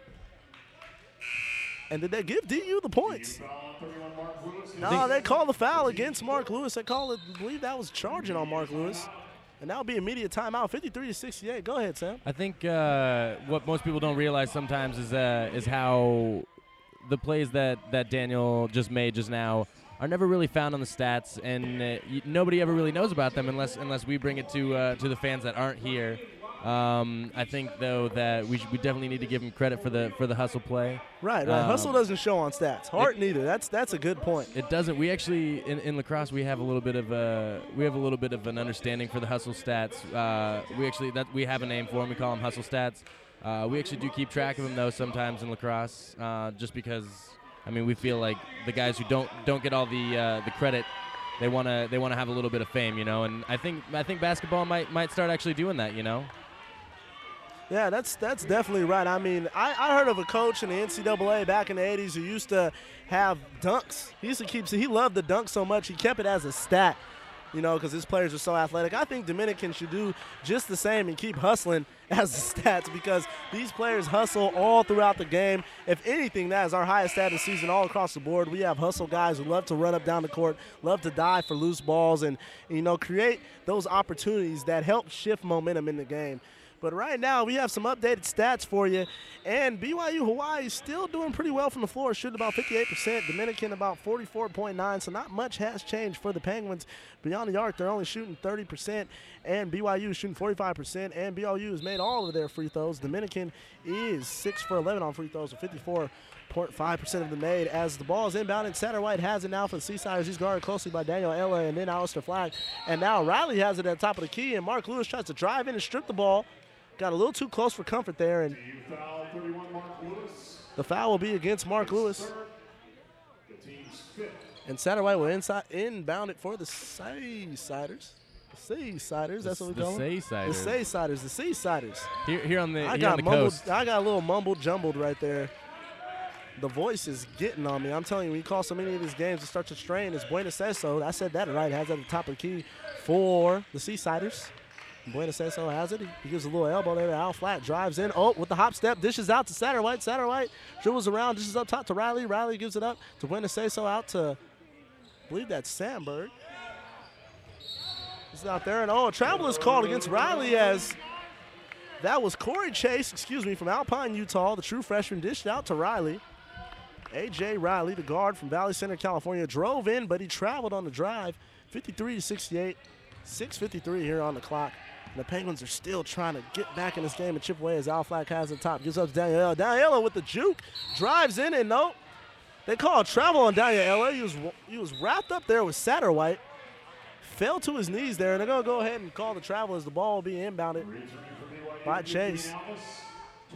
And did they give D U the points? No, they call the foul against Mark Lewis. They call it, I believe that was charging on Mark Lewis. And that will be immediate timeout, fifty-three to sixty-eight. Go ahead, Sam. I think uh, what most people don't realize sometimes is uh, is how the plays that, that Daniel just made just now are never really found on the stats, and uh, y- nobody ever really knows about them unless unless we bring it to uh, to the fans that aren't here. Um, I think though that we sh- we definitely need to give him credit for the for the hustle play. Right, right. Um, Hustle doesn't show on stats. Hart it, neither. That's that's a good point. It doesn't. We actually in, in lacrosse we have a little bit of a we have a little bit of an understanding for the hustle stats. Uh, we actually that we have a name for them. We call them hustle stats. Uh, we actually do keep track of them though sometimes in lacrosse, uh, just because I mean we feel like the guys who don't don't get all the uh, the credit, they wanna they wanna have a little bit of fame, you know. And I think I think basketball might might start actually doing that, you know. Yeah, that's that's definitely right. I mean, I, I heard of a coach in the N C double A back in the eighties who used to have dunks. He used to keep, he loved the dunk so much, he kept it as a stat, you know, because his players are so athletic. I think Dominican should do just the same and keep hustling as the stats, because these players hustle all throughout the game. If anything, that is our highest stat of the season all across the board. We have hustle guys who love to run up down the court, love to dive for loose balls, and, you know, create those opportunities that help shift momentum in the game. But right now, we have some updated stats for you. And B Y U Hawaii is still doing pretty well from the floor, shooting about fifty-eight percent. Dominican about forty-four point nine, so not much has changed for the Penguins. Beyond the arc, they're only shooting thirty percent, and B Y U is shooting forty-five percent, and B Y U has made all of their free throws. Dominican is six for eleven on free throws with fifty-four point five percent of them made. As the ball is inbounded, Satterwhite has it now for the Seasiders. He's guarded closely by Daniel Ella and then Alistair Flack. And now Riley has it at the top of the key, and Mark Lewis tries to drive in and strip the ball. Got a little too close for comfort there, and the foul will be against Mark Lewis. And Satterwhite will inside, inbound it for the Seasiders. The Seasiders, that's what we call them. The Seasiders. The Seasiders, the Seasiders. Here, here on the, I here got on the mumbled, coast. I got a little mumbled jumbled right there. The voice is getting on me. I'm telling you, when you call so many of these games, it starts to strain. It's Buena Ceso. I said that right. Has at the top of the key for the Seasiders. Buena Ceso has it. He gives a little elbow there to Al Flack. Drives in. Oh, with the hop step. Dishes out to Satterwhite. Satterwhite dribbles around. Dishes up top to Riley. Riley gives it up to Buena Ceso. Out to, I believe that's Sandberg. He's out there. And, oh, a travel is called against Riley, as that was Corey Chase, excuse me, from Alpine, Utah. The true freshman dished out to Riley. A J Riley, the guard from Valley Center, California, drove in, but he traveled on the drive. fifty-three to sixty-eight. six fifty-three here on the clock. And the Penguins are still trying to get back in this game and chip away as Al Flack has the top. Gives up to Daniel Ella. Daniel Ella with the juke. Drives in, and nope. They call a travel on Daniel Ella. He was, he was wrapped up there with Satterwhite. Fell to his knees there, and they're going to go ahead and call the travel as the ball will be inbounded by Chase.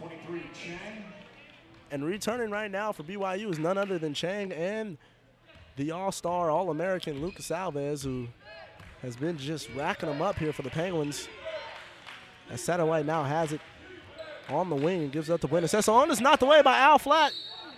And returning right now for B Y U is none other than Chang and the all-star, all-American Lucas Alves, who has been just racking them up here for the Penguins. As Satterwhite now has it on the wing and gives it up to Buenacesso. On is knocked away by Al Flack.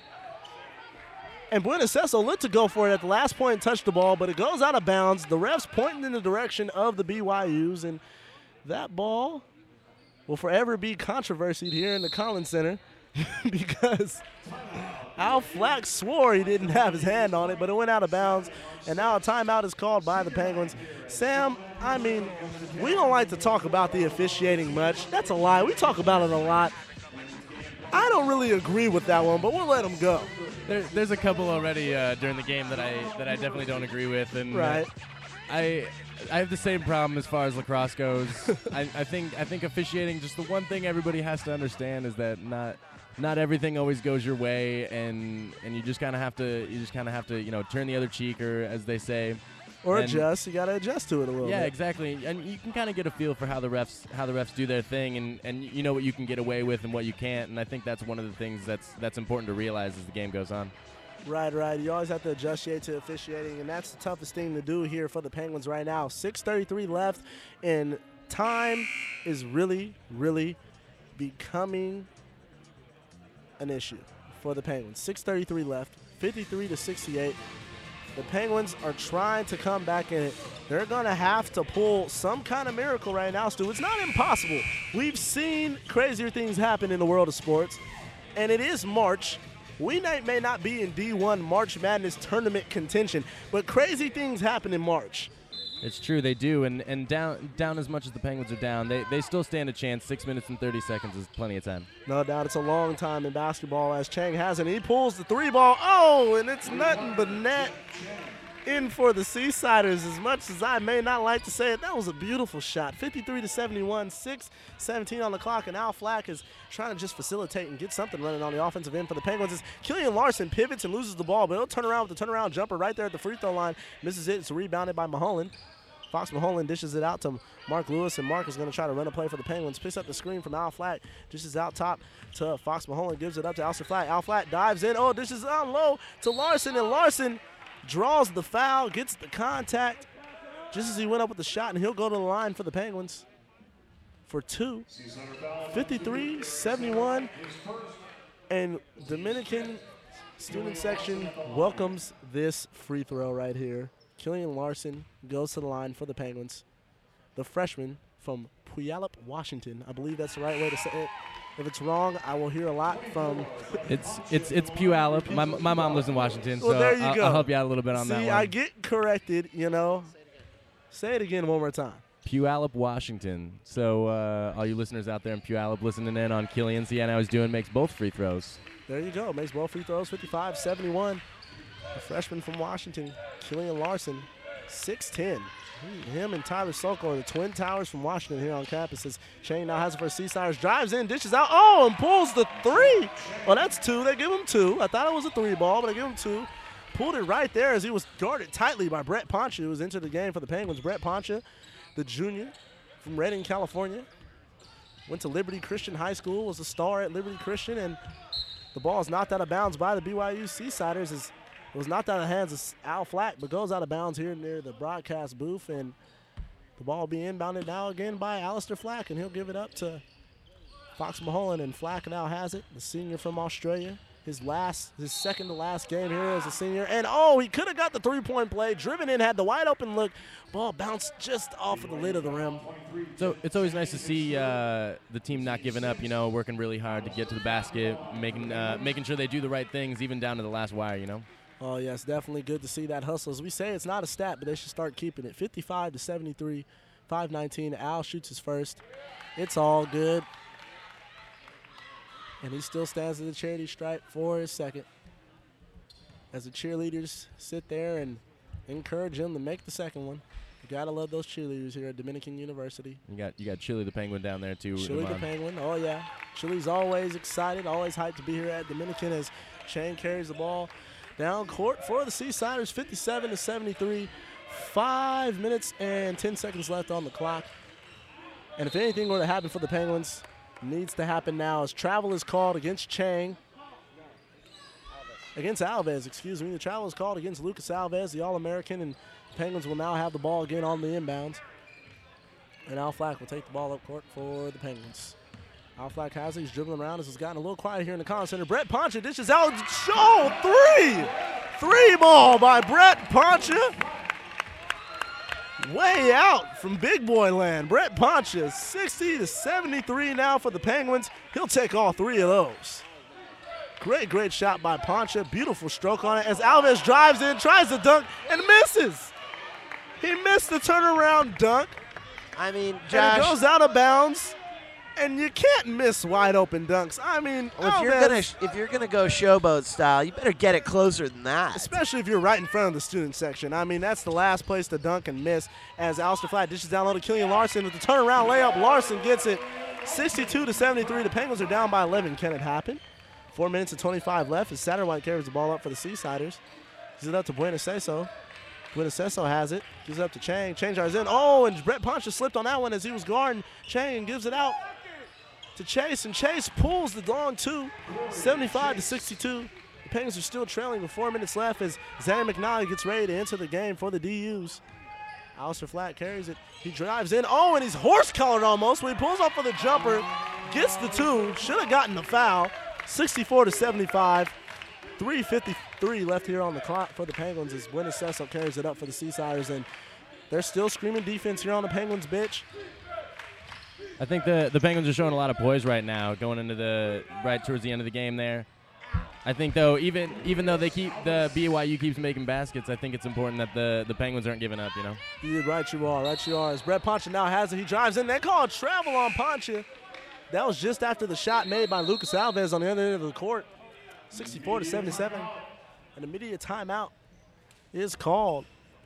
And Buenacesso looked to go for it at the last point and touch the ball, but it goes out of bounds. The refs pointing in the direction of the B Y Us, and that ball will forever be controversied here in the Collins Center because Al Flack swore he didn't have his hand on it, but it went out of bounds, and now a timeout is called by the Penguins. Sam, I mean, we don't like to talk about the officiating much. That's a lie. We talk about it a lot. I don't really agree with that one, but we'll let him go. There, there's a couple already uh, during the game that I that I definitely don't agree with, and right. I I have the same problem as far as lacrosse goes. I, I think I think officiating, just the one thing everybody has to understand is that not not everything always goes your way, and and you just kind of have to you just kind of have to you know turn the other cheek, or as they say. Or and adjust. You got to adjust to it a little yeah, bit. Yeah, exactly. And you can kind of get a feel for how the refs how the refs do their thing, and, and you know what you can get away with and what you can't. And I think that's one of the things that's that's important to realize as the game goes on. Right, right. You always have to adjust to officiating, and that's the toughest thing to do here for the Penguins right now. six thirty-three left, and time is really, really becoming an issue for the Penguins. six thirty-three left, fifty-three to sixty-eight. The Penguins are trying to come back in it. They're going to have to pull some kind of miracle right now, Stu. It's not impossible. We've seen crazier things happen in the world of sports, and it is March. We may not be in D one March Madness tournament contention, but crazy things happen in March. It's true, they do, and, and down down as much as the Penguins are down, they, they still stand a chance. Six minutes and thirty seconds is plenty of time. No doubt, it's a long time in basketball as Chang has it. He pulls the three ball. Oh, and it's nothing but net in for the Seasiders. As much as I may not like to say it, that was a beautiful shot. fifty-three to seventy-one, six seventeen on the clock, and Al Flack is trying to just facilitate and get something running on the offensive end for the Penguins. As Killian Larson pivots and loses the ball, but he'll turn around with the turnaround jumper right there at the free throw line. Misses it. It's rebounded by Maholan. Fox Maholan dishes it out to Mark Lewis, and Mark is going to try to run a play for the Penguins. Picks up the screen from Al Flack. Dishes out top to Fox Maholan. Gives it up to Alistair Flack. Al Flack dives in. Oh, dishes down low to Larson, and Larson draws the foul, gets the contact just as he went up with the shot, and he'll go to the line for the Penguins for two. fifty-three seventy-one, and Dominican student section welcomes this free throw right here. Killian Larson goes to the line for the Penguins. The freshman from Puyallup, Washington. I believe that's the right way to say it. If it's wrong, I will hear a lot from. it's it's it's Puyallup. My my mom lives in Washington, well, so there you I'll, go. I'll help you out a little bit on See, that one. I get corrected, you know. Say it again one more time. Puyallup, Washington. So uh, all you listeners out there in Puyallup listening in on Killian, see how he's doing, makes both free throws. There you go. Makes both free throws, fifty-five seventy-one. The freshman from Washington, Killian Larson, six ten. Him and Tyler Sokol are the twin towers from Washington here on campus. As Shane now has it for Seasiders, drives in, dishes out, oh, and pulls the three. Oh, that's two. They give him two. I thought it was a three ball, but they give him two. Pulled it right there as he was guarded tightly by Brett Poncha, who was into the game for the Penguins. Brett Poncha, the junior from Redding, California. Went to Liberty Christian High School, was a star at Liberty Christian, and the ball is knocked out of bounds by the B Y U Seasiders. As it was knocked out of the hands of Al Flack, but goes out of bounds here near the broadcast booth, and the ball will be inbounded now again by Alistair Flack, and he'll give it up to Fox Maholan, and Flack now has it, the senior from Australia. His last, his second to last game here as a senior, and oh, he could have got the three-point play, driven in, had the wide open look, ball bounced just off of the lid of the rim. So it's always nice to see uh, the team not giving up, you know, working really hard to get to the basket, making uh, making sure they do the right things, even down to the last wire, you know. Oh, yes, definitely good to see that hustle. As we say, it's not a stat, but they should start keeping it. fifty-five to seventy-three, five nineteen. Al shoots his first. It's all good. And he still stands at the charity stripe for his second. As the cheerleaders sit there and encourage him to make the second one. You gotta love those cheerleaders here at Dominican University. You got you got Chili the Penguin down there too. Chili the Iman. Penguin, oh yeah. Chili's always excited, always hyped to be here at Dominican as Shane carries the ball down court for the Seasiders, fifty-seven to seventy-three. Five minutes and ten seconds left on the clock. And if anything were to happen for the Penguins, needs to happen now as travel is called against Chang. against Alves, excuse me. The travel is called against Lucas Alves, the All-American, and the Penguins will now have the ball again on the inbounds. And Al Flack will take the ball up court for the Penguins. Al Flack has it. He's dribbling around. This has gotten a little quiet here in the Collins Center. Brett Poncha dishes out. Oh, three! Three ball by Brett Poncha. Way out from big boy land. Brett Poncha, sixty to seventy-three now for the Penguins. He'll take all three of those. Great, great shot by Poncha. Beautiful stroke on it as Alves drives in, tries to dunk, and misses. He missed the turnaround dunk. I mean, And Josh, it goes out of bounds, and you can't miss wide open dunks. I mean, well, if you're Alves- gonna if you're gonna go showboat style, you better get it closer than that. especially if you're right in front of the student section. I mean, that's the last place to dunk and miss as Alistair Flatt dishes down low to Killian Larson with the turnaround layup. Larson gets it sixty-two to seventy-three. The Penguins are down by eleven. Can it happen? Four minutes and twenty-five left as Satterwhite carries the ball up for the Seasiders. Gives it up to Buenaceso. Buenaceso has it. Gives it up to Chang. Chang drives in. Oh, and Brett Poncha slipped on that one as he was guarding Chang and gives it out to Chase. And Chase pulls the long two, seventy-five to sixty-two. The Penguins are still trailing with four minutes left as Xander McNally gets ready to enter the game for the D Us. Alistair Flatt carries it. He drives in. Oh, and he's horse-colored almost when he pulls off for the jumper. Gets the two. Should have gotten the foul. sixty-four to seventy-five. three fifty-three left here on the clock for the Penguins as Buenaceso carries it up for the Seasiders. And they're still screaming defense here on the Penguins bench. I think the the Penguins are showing a lot of poise right now, going into the right towards the end of the game there. I think though, even even though they keep the B Y U keeps making baskets, I think it's important that the the Penguins aren't giving up. You know. You right you are, right you are. As Brett Poncha now has it, he drives in. They call a travel on Poncha. That was just after the shot made by Lucas Alves on the other end of the court. sixty-four to seventy-seven. An immediate timeout is called.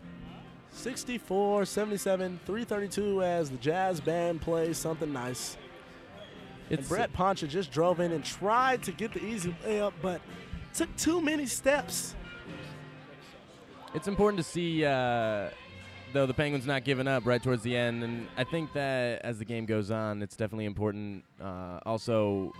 sixty-four seventy-seven, three thirty-two as the Jazz band plays something nice. And It's Brett Poncha just drove in and tried to get the easy layup, but took too many steps. It's important to see, uh, though, the Penguins not giving up right towards the end, and I think that as the game goes on, it's definitely important uh, also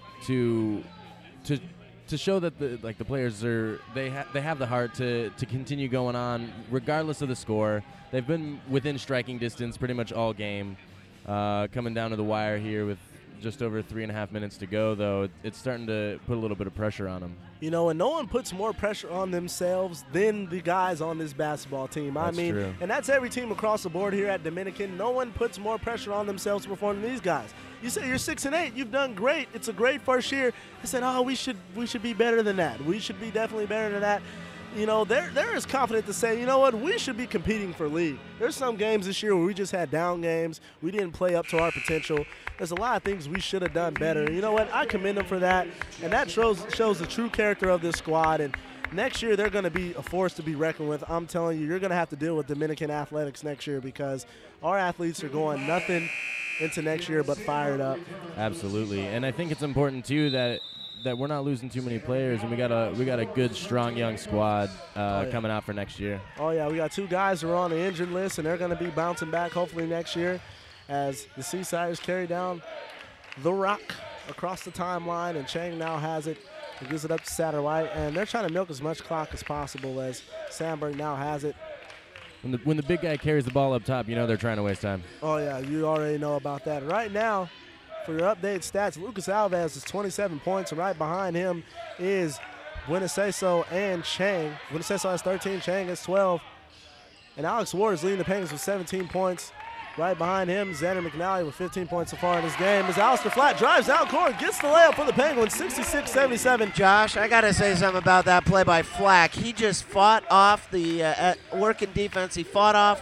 to to to show that the like the players are they ha- they have the heart to to continue going on regardless of the score. They've been within striking distance pretty much all game. Uh, coming down to the wire here with just over three and a half minutes to go, though, it, it's starting to put a little bit of pressure on them. You know, and no one puts more pressure on themselves than the guys on this basketball team. That's I mean, true. and that's every team across the board here at Dominican. No one puts more pressure on themselves to perform than these guys. You say you're six and eight, you've done great. It's a great first year. I said, oh, we should we should be better than that. We should be definitely better than that. You know, they're, they're as confident to say, you know what, we should be competing for league. There's some games this year where we just had down games. We didn't play up to our potential. There's a lot of things we should have done better. You know what, I commend them for that, and that shows, shows the true character of this squad. And next year they're going to be a force to be reckoned with. I'm telling you, you're going to have to deal with Dominican athletics next year because our athletes are going nothing into next year but fired up. Absolutely, and I think it's important too that that we're not losing too many players, and we got a we got a good, strong young squad uh, Oh, yeah. coming out for next year. Oh, yeah, we got two guys who are on the injured list, and they're going to be bouncing back hopefully next year as the Seasiders carry down the rock across the timeline, and Chang now has it. He gives it up to Satterwhite, and they're trying to milk as much clock as possible as Sandberg now has it. When the when the big guy carries the ball up top, you know they're trying to waste time. Oh, yeah, you already know about that. Right now, for your updated stats, Lucas Alves is twenty-seven points, and right behind him is Buenaceso and Chang. Buenaceso has thirteen, Chang has twelve. And Alex Ward is leading the Penguins with seventeen points. Right behind him, Xander McNally with fifteen points so far in this game. As Alistair Flatt drives down court, gets the layup for the Penguins, sixty-six seventy-seven. Josh, I got to say something about that play by Flack. He just fought off the uh, at working defense. He fought off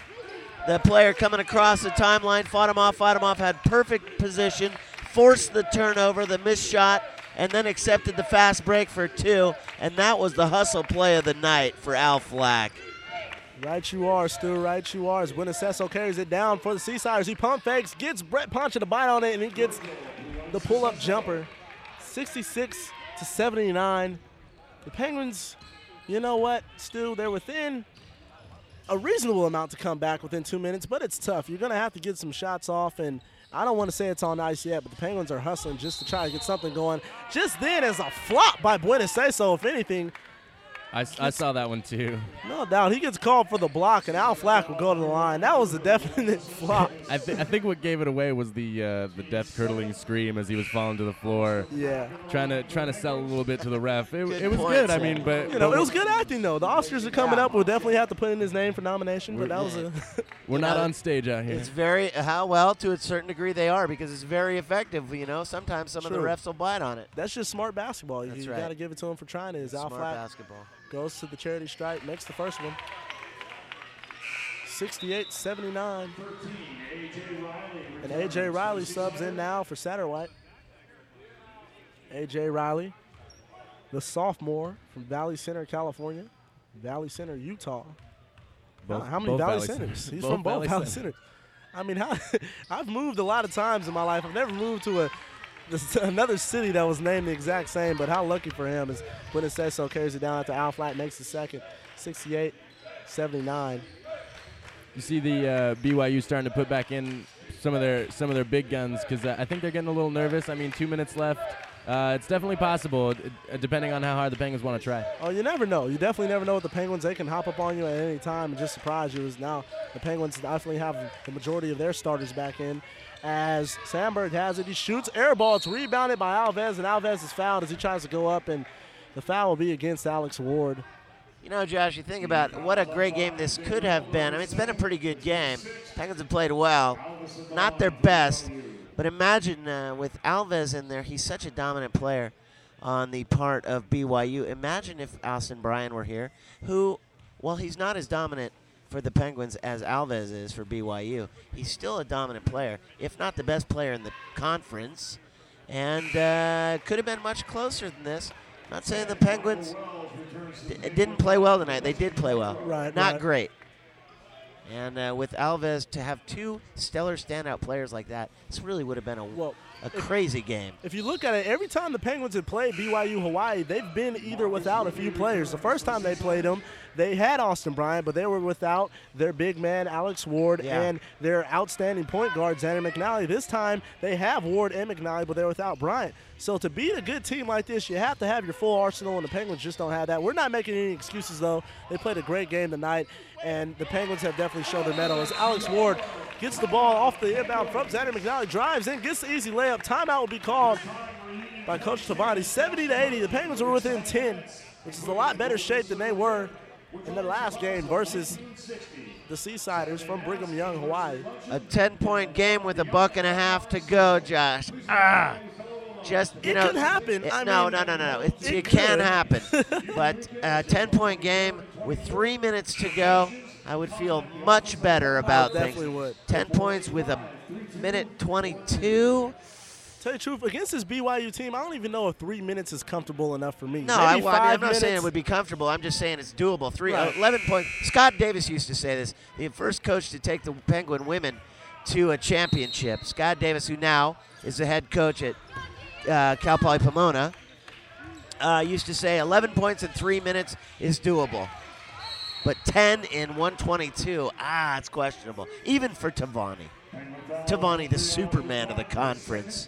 the player coming across the timeline, fought him off, fought him off, had perfect position, forced the turnover, the missed shot, and then accepted the fast break for two. And that was the hustle play of the night for Al Flack. Right you are, Stu, right you are. As Buenaceso carries it down for the Seasiders. He pump fakes, gets Brett Poncha to bite on it, and he gets the pull-up jumper. sixty-six to seventy-nine. The Penguins, you know what, Stu, they're within a reasonable amount to come back within two minutes, but it's tough. You're going to have to get some shots off, and I don't want to say it's on ice yet, but the Penguins are hustling just to try to get something going. Just then as a flop by Buenaceso, if anything. I, I saw that one too. No doubt. He gets called for the block, and Al Flack will go to the line. That was a definite flop. I, th- I think what gave it away was the uh, the death-curdling scream as he was falling to the floor. Yeah. Trying to trying to sell a little bit to the ref. It, Good it was point, good. I Sam. mean, but You know, but it was good acting, though. The Oscars are coming Yeah. up. We'll definitely have to put in his name for nomination, but that was a we're You not know, on stage out here. It's very how well to a certain degree they are because it's very effective. You know, sometimes some of the True. refs will bite on it. that's just smart basketball. You, That's you right. got to give it to him for trying it. Is Al Smart Flack basketball. goes to the charity stripe, makes the first one. sixty-eight seventy-nine. And A J Riley subs in now for Satterwhite. A J Riley, the sophomore from Valley Center, California. Valley Center, Utah. Both- how many both Valley, Valley Centers? Centers. He's Both from both Valley Valley Centers. Centers. I mean, how, I've moved a lot of times in my life. I've never moved to a this, another city that was named the exact same, but how lucky for him is when it says so, carries it down after Al Flack makes the second, sixty-eight seventy-nine. You see the uh, B Y U starting to put back in some of their some of their big guns because uh, I think they're getting a little nervous. I mean, two minutes left. Uh, it's definitely possible, uh, depending on how hard the Penguins want to try. Oh, you never know. You definitely never know with the Penguins. They can hop up on you at any time and just surprise you. As now the Penguins definitely have the majority of their starters back in. As Sandberg has it, he shoots air ball. It's rebounded by Alves, and Alves is fouled as he tries to go up, and the foul will be against Alex Ward. You know, Josh, you think about what a great game this could have been. I mean, it's been a pretty good game. Penguins have played well. Not their best, but imagine uh, with Alves in there, he's such a dominant player on the part of B Y U. Imagine if Austin Bryan were here, who, well, he's not as dominant for the Penguins as Alves is for B Y U. He's still a dominant player, if not the best player in the conference, and uh, could have been much closer than this. Not saying the Penguins d- didn't play well tonight. They did play well. Right, Not right. great. And uh, with Alves, to have two stellar standout players like that, this really would have been a, Well, a crazy game. if you look at it, every time the Penguins have played B Y U Hawaii, they've been either without a few players. The first time they played them, they had Austin Bryant, but they were without their big man, Alex Ward, Yeah. and their outstanding point guard, Xander McNally. This time, they have Ward and McNally, but they're without Bryant. So to beat a good team like this, you have to have your full arsenal, and the Penguins just don't have that. We're not making any excuses, though. They played a great game tonight, and the Penguins have definitely shown their mettle. As Alex Ward gets the ball off the inbound from Xander McNally, drives in, gets the easy layup. Timeout will be called by Coach Tavani. seventy to eighty. The Penguins were within ten, which is a lot better shape than they were in the last game versus the Seasiders from Brigham Young, Hawaii. A ten-point game with a buck and a half to go, Josh. Ah, just you It know, could happen. it- I no, mean, no, no, no, no. It, it it can could. happen. But a ten-point game with three minutes to go, I would feel much better about I definitely things. would. Ten points with a minute twenty-two. Tell you the truth, against this B Y U team, I don't even know if three minutes is comfortable enough for me. No, I, Maybe well, I mean, five I'm not saying it minutes. would be comfortable. I'm just saying it's doable. Three, Right. uh, eleven points. Scott Davis used to say this. The first coach to take the Penguin women to a championship. Scott Davis, who now is the head coach at uh, Cal Poly Pomona, uh, used to say eleven points in three minutes is doable. But ten in one twenty-two, ah, it's questionable. Even for Tavani. Tavani, the Superman of the conference.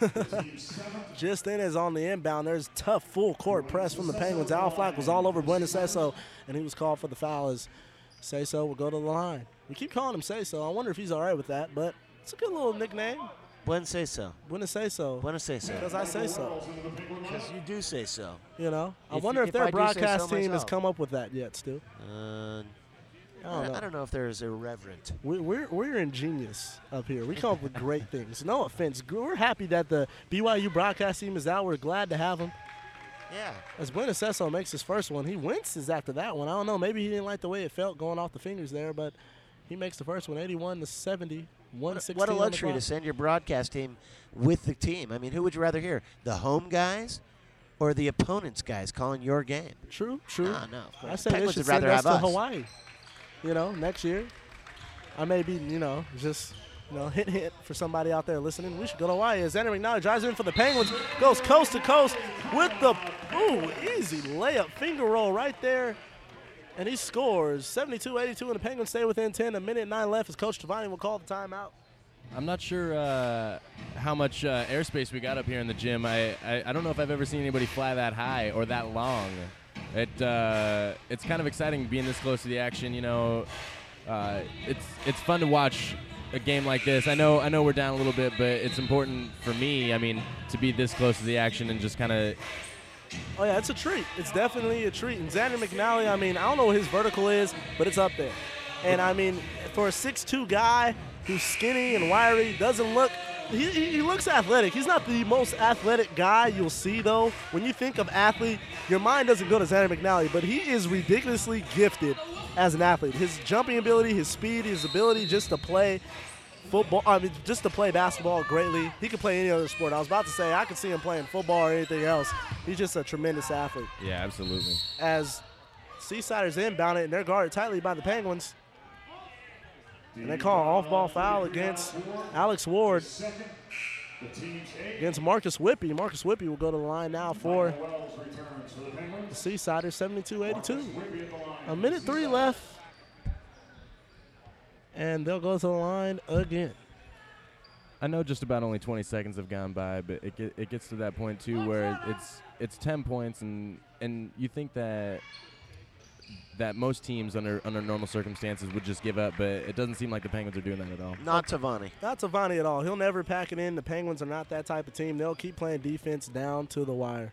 Just in as on the inbound, there's tough full court press from the Penguins. Al Flack was all over Buenaceso, and he was called for the foul as Say-So will go to the line. We keep calling him Say-So. I wonder if he's all right with that, but it's a good little nickname, Buen say so. Buenaceso, Buen say so. because I say so. Because you do say so. You know, I If- wonder if, if their I do say broadcast so team has myself. come up with that yet, Stu. Uh, I don't know. I don't know if there's irreverent. We, we're we're ingenious up here. We come up with great things. No offense. We're happy that the B Y U broadcast team is out. We're glad to have them. Yeah. As Buenaceso makes his first one, he winces after that one. I don't know. Maybe he didn't like the way it felt going off the fingers there, but he makes the first one, eighty-one to seventy, one sixteen. What a on the luxury to clock. send your broadcast team with the team. I mean, who would you rather hear? The home guys or the opponent's guys calling your game? True, true. Ah, no, of course. I say they Penguins should would rather send us have to us. Hawaii. You know, next year. I may be, you know, just, you know, hit hit for somebody out there listening. We should go to Hawaii. As Xander McNally drives in for the Penguins, goes coast to coast with the, ooh, easy layup, finger roll right there. And he scores seventy-two eighty-two, and the Penguins stay within ten. A minute and nine left as Coach Tavani will call the timeout. I'm not sure uh, how much uh, airspace we got up here in the gym. I, I, I don't know if I've ever seen anybody fly that high or that long. It uh, it's kind of exciting being this close to the action. You know, uh, it's it's fun to watch a game like this. I know I know we're down a little bit, but it's important for me. I mean, to be this close to the action and just kind of. Oh yeah, it's a treat. It's definitely a treat. And Xander McNally, I mean, I don't know what his vertical is, but it's up there. And I mean, for a six two guy who's skinny and wiry, doesn't look, he, he looks athletic. He's not the most athletic guy you'll see, though. When you think of athlete, your mind doesn't go to Xander McNally, but he is ridiculously gifted as an athlete. His jumping ability, his speed, his ability just to play football, I mean, just to play basketball greatly. He could play any other sport. I was about to say, I could see him playing football or anything else. He's just a tremendous athlete. Yeah, absolutely. As Seasiders inbound it, and they're guarded tightly by the Penguins. And they call an off-ball foul against Alex Ward, against Marcus Whippy. Marcus Whippy will go to the line now for the Seasiders, seventy-two eighty-two. A minute three left, and they'll go to the line again. I know just about only twenty seconds have gone by, but it get, it gets to that point too where it's it's ten points, and and you think that that most teams under under normal circumstances would just give up, but it doesn't seem like the Penguins are doing that at all. Not Tavani. Not Tavani at all. He'll never pack it in. The Penguins are not that type of team. They'll keep playing defense down to the wire.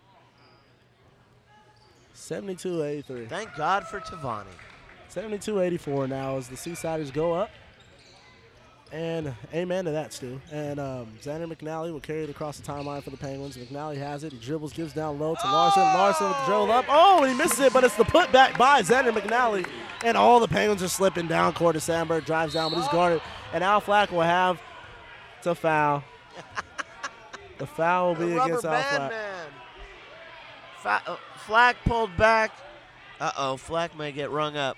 seventy-two eighty-three. Thank God for Tavani. seventy-two eighty-four now as the Seasiders go up. And amen to that, Stu. And um, Xander McNally will carry it across the timeline for the Penguins. McNally has it. He dribbles, gives down low to Larson. Larson with the dribble up. Oh, and he misses it, but it's the putback by Xander McNally. And all the Penguins are slipping down court as Sandberg drives down, but he's guarded. And Al Flack will have to foul. The foul will be The against rubber Al band Flack. man. Fa- uh, Flack pulled back. Uh-oh, Flack may get rung up.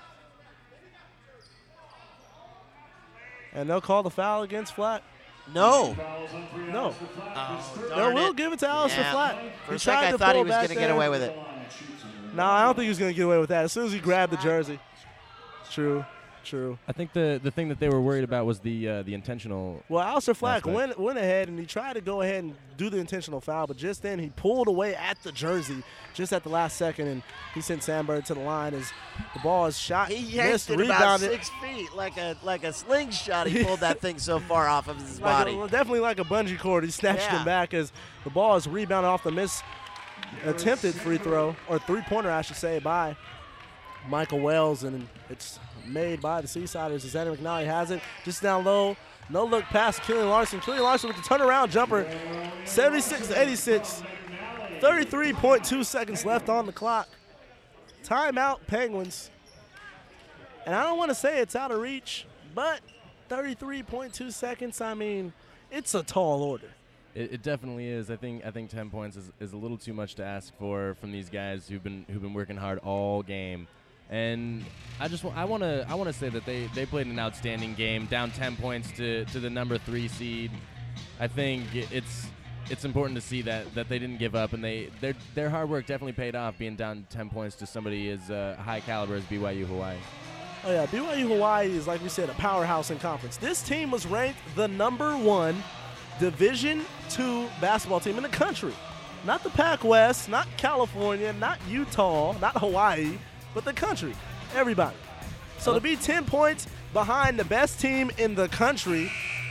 And they'll call the foul against Flack. No. No. Oh, They darn will it. give it to Alistair Yeah. Flack. For He a second, tried I to thought he pull was back going to get there. away with it. No, I don't think he was going to get away with that. As soon as he grabbed the jersey. True, true. I think the the thing that they were worried about was the uh, the intentional. Well, Alistair Flack aspect. went, went ahead and he tried to go ahead and do the intentional foul, but just then he pulled away at the jersey just at the last second, and he sent Sandberg to the line as the ball is shot, He missed, yanked it about rebounded. six feet like a like a slingshot. He pulled that thing so far off of his Like body. a, definitely like a bungee cord. He snatched Yeah. him back as the ball is rebounded off the miss attempted free throw, or three-pointer, I should say, by Michael Wells, and it's made by the Seasiders. Xander McNally has it just down low. No look pass to Killian Larson. Killian Larson with the turnaround jumper. seventy-six to eighty-six. thirty-three point two seconds left on the clock. Timeout, Penguins. And I don't want to say it's out of reach, but thirty-three point two seconds, I mean, it's a tall order. It, it definitely is. I think I think ten points is, is a little too much to ask for from these guys who've been who've been working hard all game. And I just wa- I want to I want to say that they, they played an outstanding game, down ten points to, to the number three seed. I think it's it's important to see that, that they didn't give up, and they their their hard work definitely paid off, being down ten points to somebody as uh, high caliber as B Y U Hawaii. Oh, yeah, B Y U Hawaii is, like we said, a powerhouse in conference. This team was ranked the number one Division two basketball team in the country. Not the Pac West, not California, not Utah, not Hawaii, but the country. Everybody. So to be ten points behind the best team in the country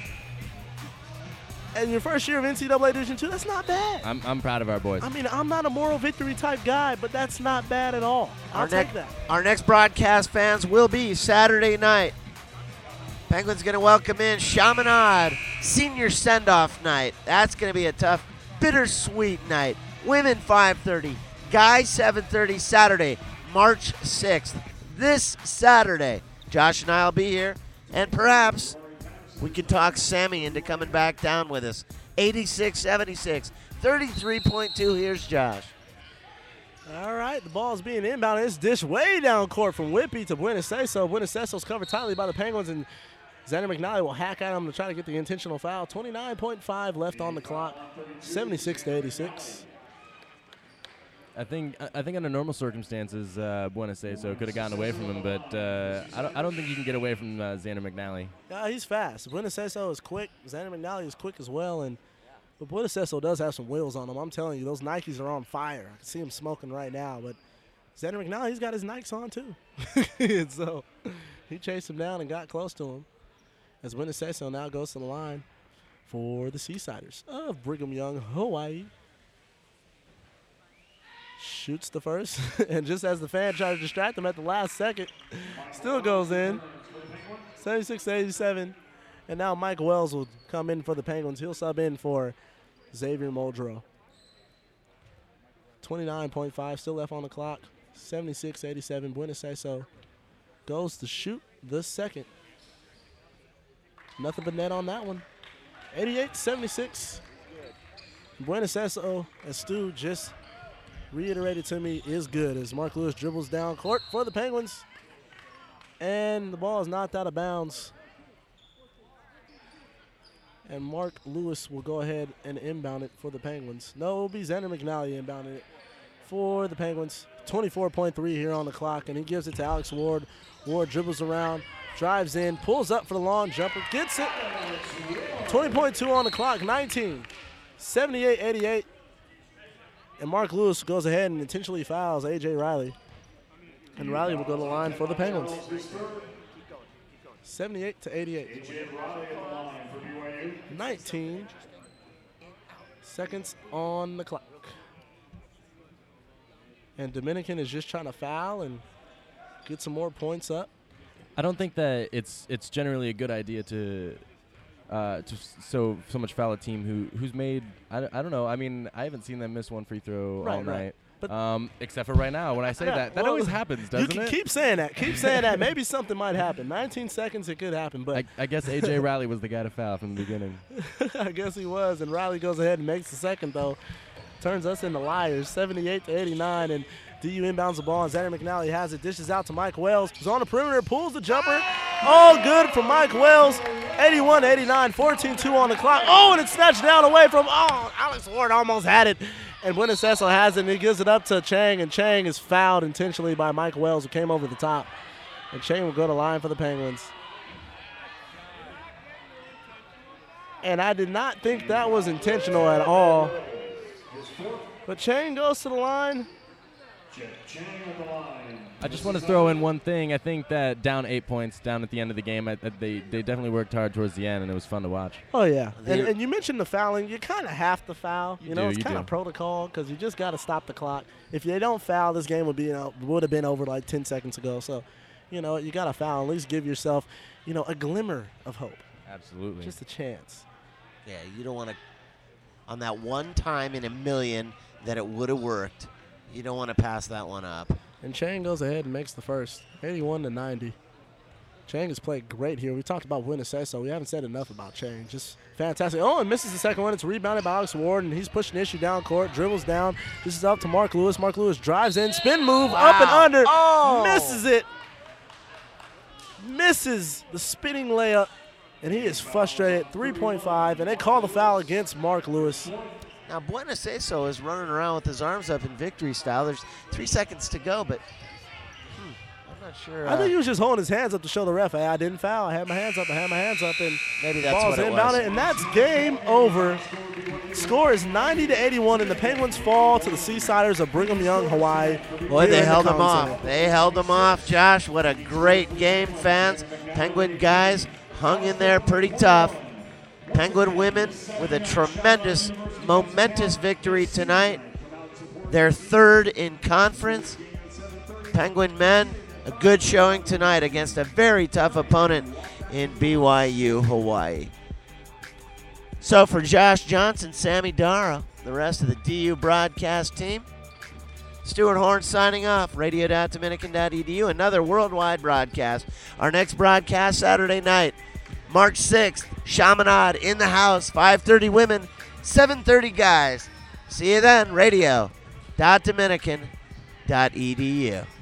in your first year of N C double A Division two, that's not bad. I'm I'm proud of our boys. I mean, I'm not a moral victory type guy, but that's not bad at all. I'll Our, take next, that. our next broadcast, fans, will be Saturday night. Penguins going to welcome in Chaminade senior send-off night. That's going to be a tough, bittersweet night. Women five thirty, guys seven thirty Saturday, March sixth. This Saturday, Josh and I will be here, and perhaps we can talk Sammy into coming back down with us. eighty-six seventy-six, thirty-three point two. Here's Josh. All right, the ball's being inbounded. It's dished way down court from Whippy to Buenaceso. Buenaceso's covered tightly by the Penguins, and Xander McNally will hack at him to try to get the intentional foul. twenty-nine point five left on the clock, seventy-six to eighty-six. I think I think under normal circumstances, uh, Buenos Aires could have gotten away from him, but uh, I don't I don't think you can get away from uh, Xander McNally. Yeah, he's fast. Buenos Aires is quick. Xander McNally is quick as well, and but Buenos Aires does have some wheels on him. I'm telling you, those Nikes are on fire. I can see him smoking right now, but Xander McNally, he's got his Nikes on too. And so he chased him down and got close to him. As Buenos Aires now goes to the line for the Seasiders of Brigham Young, Hawaii. Shoots the first, and just as the fan tried to distract him at the last second, still goes in. seventy-six to eighty-seven. And now Mike Wells will come in for the Penguins. He'll sub in for Xavier Muldrow. twenty-nine point five still left on the clock. seventy-six to eighty-seven. Buenos Aires goes to shoot the second. Nothing but net on that one. eighty-eight to seventy-six. Buenos Aires, as Stu just reiterated to me, is good as Mark Lewis dribbles down court for the Penguins. And the ball is knocked out of bounds. And Mark Lewis will go ahead and inbound it for the Penguins. No, it will be Xander McNally inbounding it for the Penguins. twenty-four point three here on the clock, and he gives it to Alex Ward. Ward dribbles around, drives in, pulls up for the long jumper, gets it. twenty point two on the clock, nineteen. seventy-eight eighty-eight. And Mark Lewis goes ahead and intentionally fouls A J Riley. And Riley will go to the line for the Penguins. seventy-eight to eighty-eight. nineteen seconds on the clock. And Dominican is just trying to foul and get some more points up. I don't think that it's it's generally a good idea to uh, to s- so so much foul a team who who's made I, don't- I don't know. I mean, I haven't seen them miss one free throw Right, all right. night. But Um, except for right now, when I say Yeah, that, that well, always happens, you doesn't can it? keep saying that. Keep saying that. Maybe something might happen. nineteen seconds, it could happen. But I, I guess A J Riley was the guy to foul from the beginning. I guess he was. And Riley goes ahead and makes the second, though. Turns us into liars. seventy-eight to eighty-nine. And D U inbounds the ball. And Xander McNally has it. Dishes out to Mike Wells. Who's on the perimeter. Pulls the jumper. All good from Mike Wells. eighty-one to eighty-nine. fourteen two on the clock. Oh, and it's snatched down away from, oh, Alex Ward almost had it. And Buenos Aires has it, and he gives it up to Chang, and Chang is fouled intentionally by Mike Wells, who came over the top. And Chang will go to line for the Penguins. And I did not think that was intentional at all. But Chang goes to the line. I just want to throw in one thing. I think that down eight points down at the end of the game, I, I, they they definitely worked hard towards the end, and it was fun to watch. Oh, yeah. And, They- and you mentioned the fouling. You kind of have to foul. You, You know, do, it's you kind do. of protocol because you just got to stop the clock. If they don't foul, this game would be uh, would have been over like ten seconds ago. So, you know, you got to foul. At least give yourself, you know, a glimmer of hope. Absolutely. Just a chance. Yeah, you don't want to, on that one time in a million that it would have worked, you don't want to pass that one up. And Chang goes ahead and makes the first, eighty-one to ninety. Chang has played great here. We talked about Buenos Aires, so we haven't said enough about Chang. Just fantastic. Oh, and misses the second one. It's rebounded by Alex Ward, and he's pushing the issue down court, dribbles down. This is up to Mark Lewis. Mark Lewis drives in, spin move, up and Wow. under. Oh. Misses it. Misses the spinning layup, and he is frustrated. three point five, and they call the foul against Mark Lewis. Now, Buenos Aires is running around with his arms up in victory style. There's three seconds to go, but hmm, I'm not sure. I uh, think he was just holding his hands up to show the ref, hey, I didn't foul. I had my hands up. I had my hands up, and Maybe that's ball's what it inbounded, was. and that's game over. Score is ninety to eighty-one, and the Penguins fall to the Seasiders of Brigham Young, Hawaii. Boy, here they in the held them Common off. Center. They held them off, Josh. What a great game, fans. Penguin guys hung in there pretty tough. Penguin women with a tremendous, momentous victory tonight. Their third in conference. Penguin men, a good showing tonight against a very tough opponent in B Y U, Hawaii. So for Josh Johnson, Sammy Dara, the rest of the D U broadcast team, Stuart Horn signing off, radio dot dominican dot e d u, another worldwide broadcast. Our next broadcast Saturday night, March sixth, Chaminade in the house, five thirty women, seven thirty guys. See you then, radio dot dominican dot e d u.